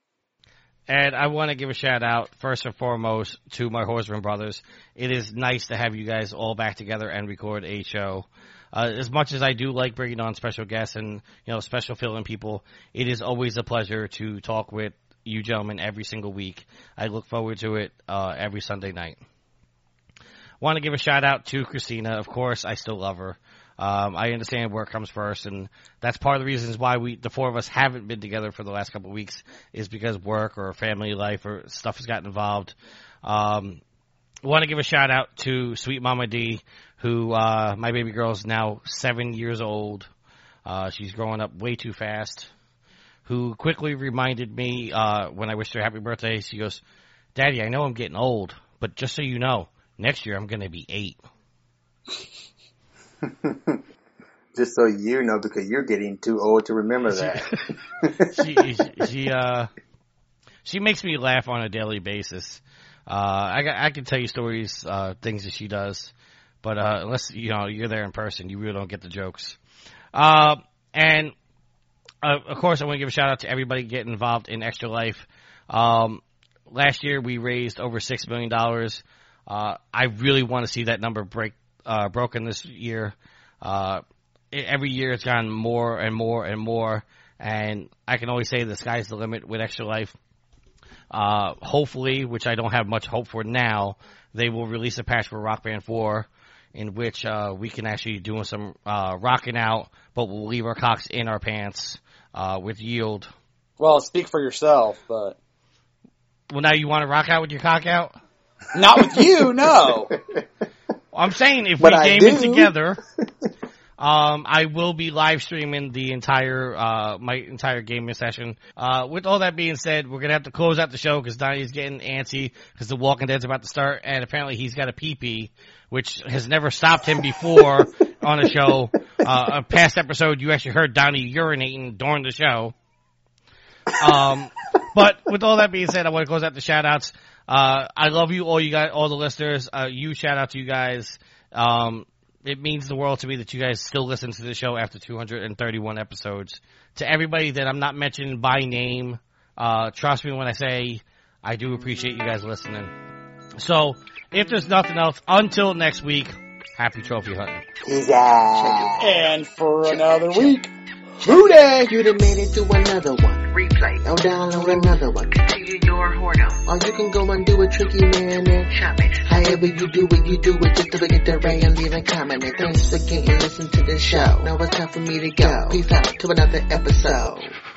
And I want to give a shout out, first and foremost, to my Horseman brothers. It is nice to have you guys all back together and record a show. Uh, as much as I do like bringing on special guests and, you know, special fill-in people, it is always a pleasure to talk with you gentlemen every single week. I look forward to it uh, every Sunday night. Want to give a shout out to Christina. Of course, I still love her. Um, I understand work comes first, and that's part of the reasons why we, the four of us, haven't been together for the last couple of weeks, is because work or family life or stuff has gotten involved. Um, want to give a shout out to Sweet Mama D, who, uh, my baby girl is now seven years old. Uh, she's growing up way too fast. Who quickly reminded me, uh, when I wished her happy birthday, she goes, Daddy, I know I'm getting old, but just so you know, next year I'm going to be eight. Just so you know, because you're getting too old to remember that. she, she, she, uh, she makes me laugh on a daily basis. Uh, I, I can tell you stories, uh, things that she does, but, uh, unless, you know, you're there in person, you really don't get the jokes. Uh, and, uh, of course, I want to give a shout out to everybody getting involved in Extra Life. Um, last year we raised over six million dollars. Uh, I really want to see that number break, uh, broken this year. Uh, every year it's gotten more and more and more, and I can always say the sky's the limit with Extra Life. Uh, hopefully, which I don't have much hope for now, they will release a patch for Rock Band four in which, uh, we can actually do some, uh, rocking out, but we'll leave our cocks in our pants, uh, with Yield. Well, speak for yourself, but. Well, now you want to rock out with your cock out? Not with you, no. I'm saying if But we I game do. it together, um, I will be live streaming the entire, uh, my entire gaming session. Uh, with all that being said, we're gonna have to close out the show because Donnie's getting antsy because The Walking Dead's about to start, and apparently he's got a pee-pee, which has never stopped him before on a show. Uh, a past episode, you actually heard Donnie urinating during the show. Um, But with all that being said, I want to close out the shout outs. Uh, I love you, all you guys, all the listeners. Uh, you shout out to you guys. Um, it means the world to me that you guys still listen to the show after two hundred thirty-one episodes. To everybody that I'm not mentioning by name, uh, trust me when I say I do appreciate you guys listening. So, if there's nothing else, until next week, happy trophy hunting. Yeah. And for another week, Booty! You done made it to another one. Replay. Now download another one. Continue your whoredom. Or you can go and do a tricky man and Shop it. however you do it, you do it. Just to forget the ray and leave a comment. And thanks for getting listen to the show. Now it's time for me to go. Peace out to another episode.